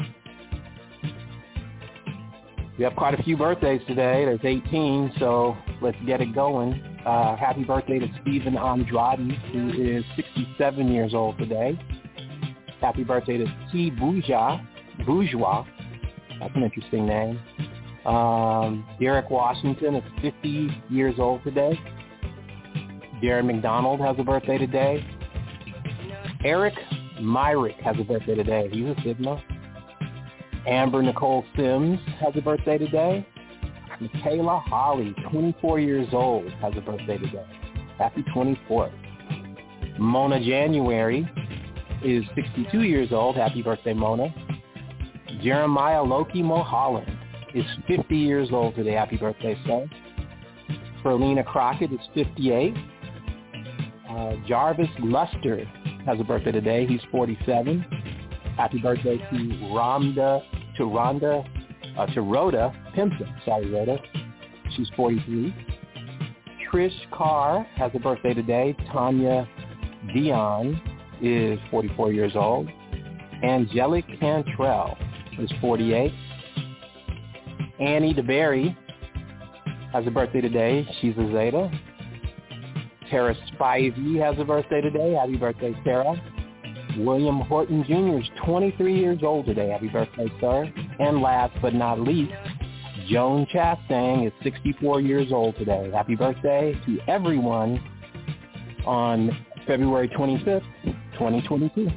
We have quite a few birthdays today. There's 18, so let's get it going. Happy birthday to Stephen Andrade, who is 67 years old today. Happy birthday to T. Bourgeois. That's an interesting name. Derek Washington is 50 years old today. Darren McDonald has a birthday today. Eric Myrick has a birthday today. He's a Sigma. Amber Nicole Sims has a birthday today. Michaela Holly, 24 years old, has a birthday today. Happy 24th. Mona January is 62 years old. Happy birthday, Mona. Jeremiah Loki Mulholland is 50 years old today. Happy birthday, son. Perlina Crockett is 58. Jarvis Luster has a birthday today. He's 47. Happy birthday to Rhonda to Rhoda Pimpton. Sorry, Rhoda. She's 43. Trish Carr has a birthday today. Tanya Dion is 44 years old. Angelic Cantrell is 48. Annie DeBerry has a birthday today. She's a Zeta. Tara Spivey has a birthday today. Happy birthday, Tara. William Horton Jr. is 23 years old today. Happy birthday, sir. And last but not least, Joan Chastang is 64 years old today. Happy birthday to everyone on February 25th, 2022.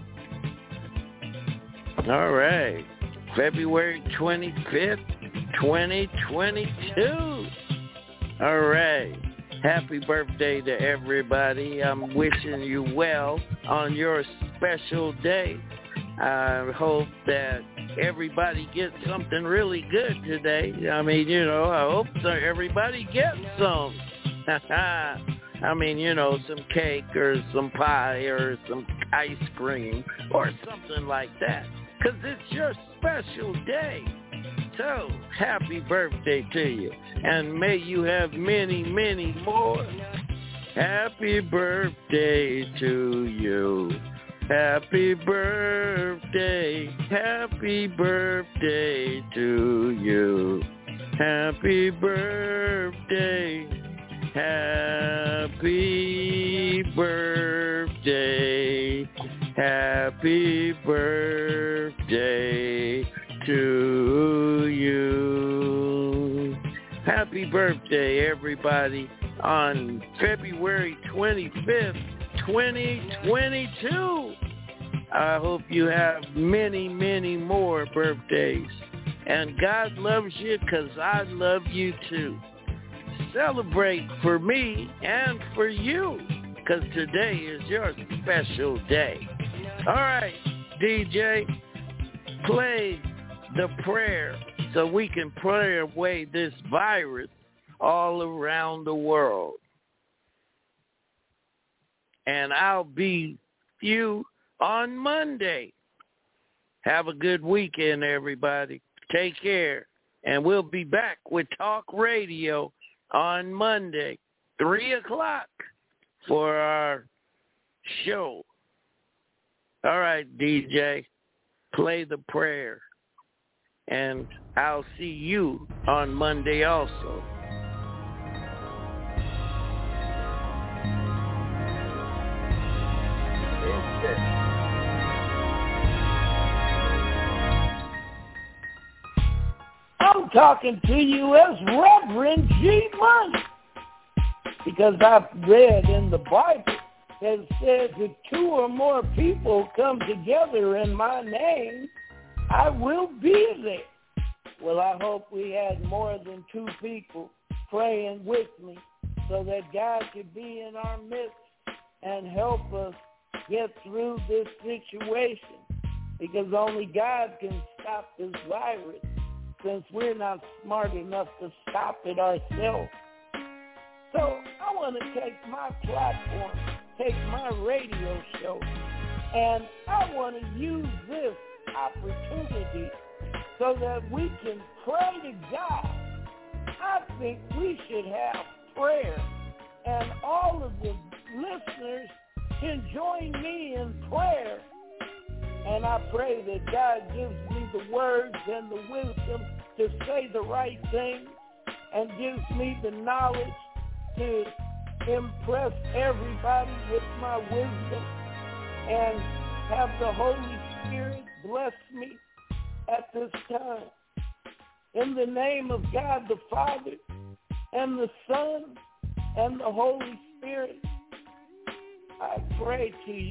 All right. February 25th, 2022. All right. Happy birthday to everybody. I'm wishing you well on your special day. I hope that everybody gets something really good today. I mean, I hope that everybody gets some. I mean, some cake or some pie or some ice cream or something like that. Because it's your special day. So, happy birthday to you. And may you have many, many more. Happy birthday to you. Happy birthday. Happy birthday to you. Happy birthday. Happy birthday. Happy birthday to you. Happy birthday, everybody, on February 25th, 2022. I hope you have many, many more birthdays. And God loves you because I love you too. Celebrate for me and for you, because today is your special day. All right, DJ, play the prayer so we can pray away this virus all around the world. And I'll be with you on Monday. Have a good weekend, everybody. Take care. And we'll be back with Talk Radio on Monday, 3 o'clock for our show. All right, DJ, play the prayer. And I'll see you on Monday also. I'm talking to you as Reverend G Money, because I've read in the Bible that it says if 2 or more people come together in my name, I will be there. Well, I hope we had more than 2 people praying with me so that God could be in our midst and help us get through this situation, because only God can stop this virus, since we're not smart enough to stop it ourselves. So I want to take my platform, take my radio show, and I want to use this opportunity so that we can pray to God. I think we should have prayer, and all of the listeners can join me in prayer. And I pray that God gives me the words and the wisdom to say the right thing, and gives me the knowledge to impress everybody with my wisdom, and have the Holy Spirit bless me at this time. In the name of God the Father, and the Son, and the Holy Spirit, I pray to you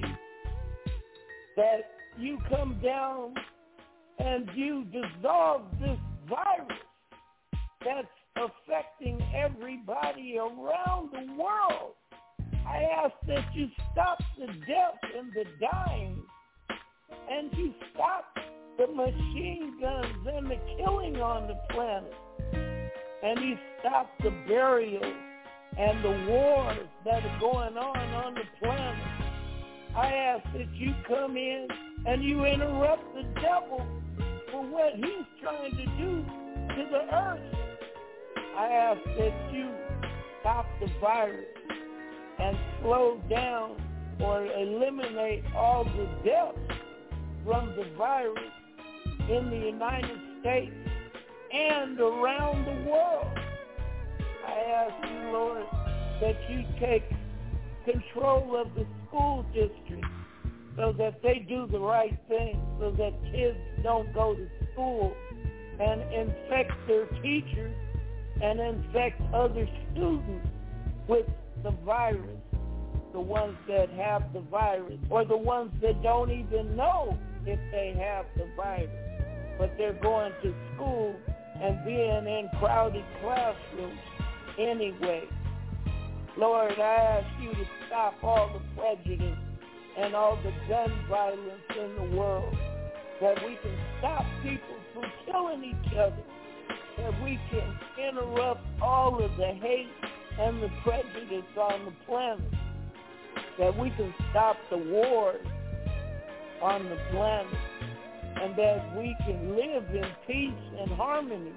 that you come down and you dissolve this virus that's affecting everybody around the world. I ask that you stop the death and the dying, and you stop the machine guns and the killing on the planet, and you stop the burials and the wars that are going on the planet. I ask that you come in and you interrupt the devil for what he's trying to do to the earth. I ask that you stop the virus and slow down or eliminate all the deaths from the virus in the United States and around the world. I ask you, Lord, that you take control of the school district so that they do the right thing, so that kids don't go to school and infect their teachers and infect other students with the virus, the ones that have the virus, or the ones that don't even know if they have the virus, but they're going to school and being in crowded classrooms anyway. Lord, I ask you to stop all the prejudice and all the gun violence in the world, that we can stop people from killing each other, that we can interrupt all of the hate and the prejudice on the planet, that we can stop the wars on the planet, and that we can live in peace and harmony,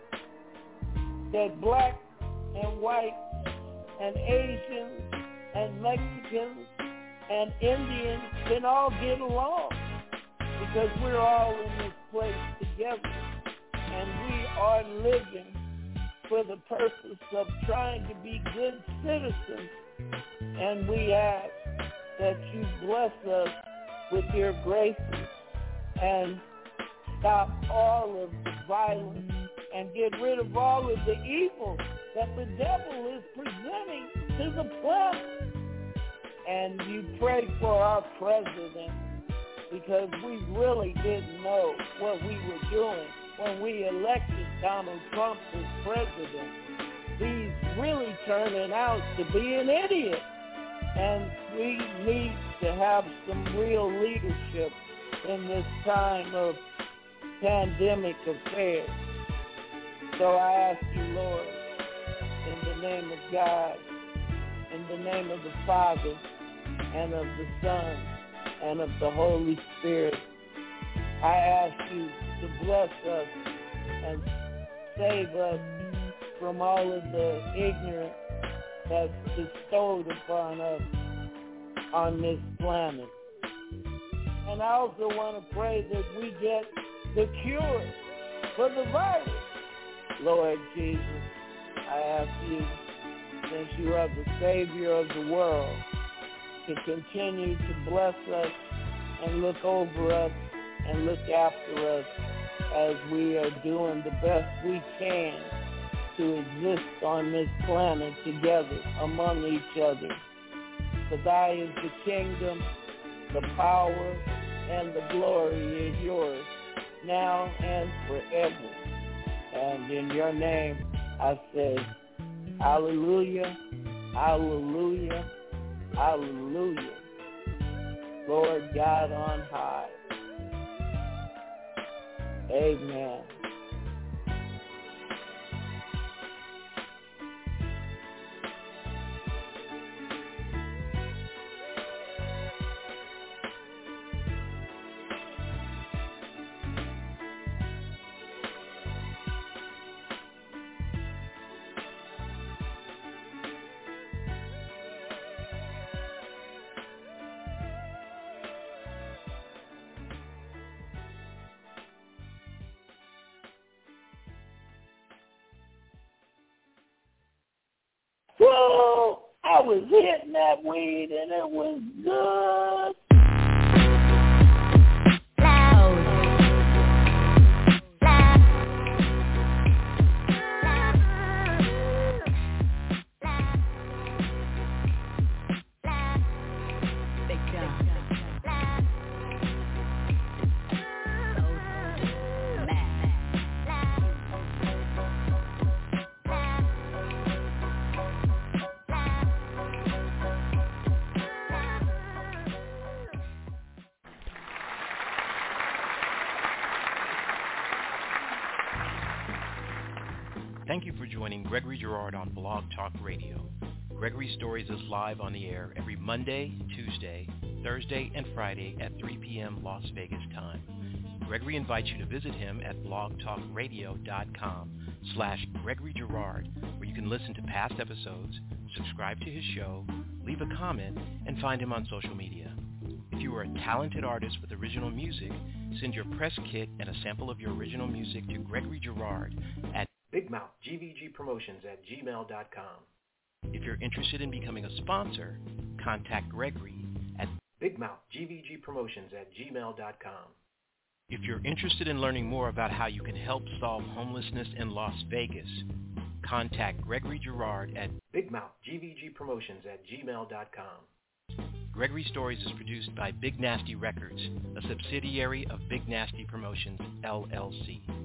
that black and white and Asians and Mexicans and Indians can all get along, because we're all in this place together, and we are living for the purpose of trying to be good citizens. And we ask that you bless us with your graces and stop all of the violence and get rid of all of the evil that the devil is presenting to the planet. And you pray for our president, because we really didn't know what we were doing when we elected Donald Trump as president. He's really turning out to be an idiot. And we need to have some real leadership in this time of pandemic affairs. So I ask you, Lord, in the name of God, in the name of the Father, and of the Son, and of the Holy Spirit, I ask you to bless us and save us from all of the ignorance that's bestowed upon us on this planet. And I also want to pray that we get the cure for the virus. Lord Jesus, I ask you, since you are the Savior of the world, to continue to bless us and look over us and look after us as we are doing the best we can to exist on this planet together among each other. For thy is the kingdom, the power, and the glory is yours, now and forever. And in your name I say, hallelujah, hallelujah, hallelujah. Lord God on high. Amen. Whoa, I was hitting that weed and it was good. Thank you for joining Gregory Girard on Blog Talk Radio. Gregory Stories is live on the air every Monday, Tuesday, Thursday and Friday at 3 p.m. Las Vegas time. Gregory invites you to visit him at blogtalkradio.com/Gregory Girard, where you can listen to past episodes, subscribe to his show, leave a comment, and find him on social media. If you are a talented artist with original music, send your press kit and a sample of your original music to Gregory Girard at bigmouthgvgpromotions@gmail.com. If you're interested in becoming a sponsor, contact Gregory at bigmouthgvgpromotions@gmail.com. If you're interested in learning more about how you can help solve homelessness in Las Vegas, contact Gregory Girard at bigmouthgvgpromotions@gmail.com. Gregory Stories is produced by Big Nasty Records, a subsidiary of Big Nasty Promotions, LLC.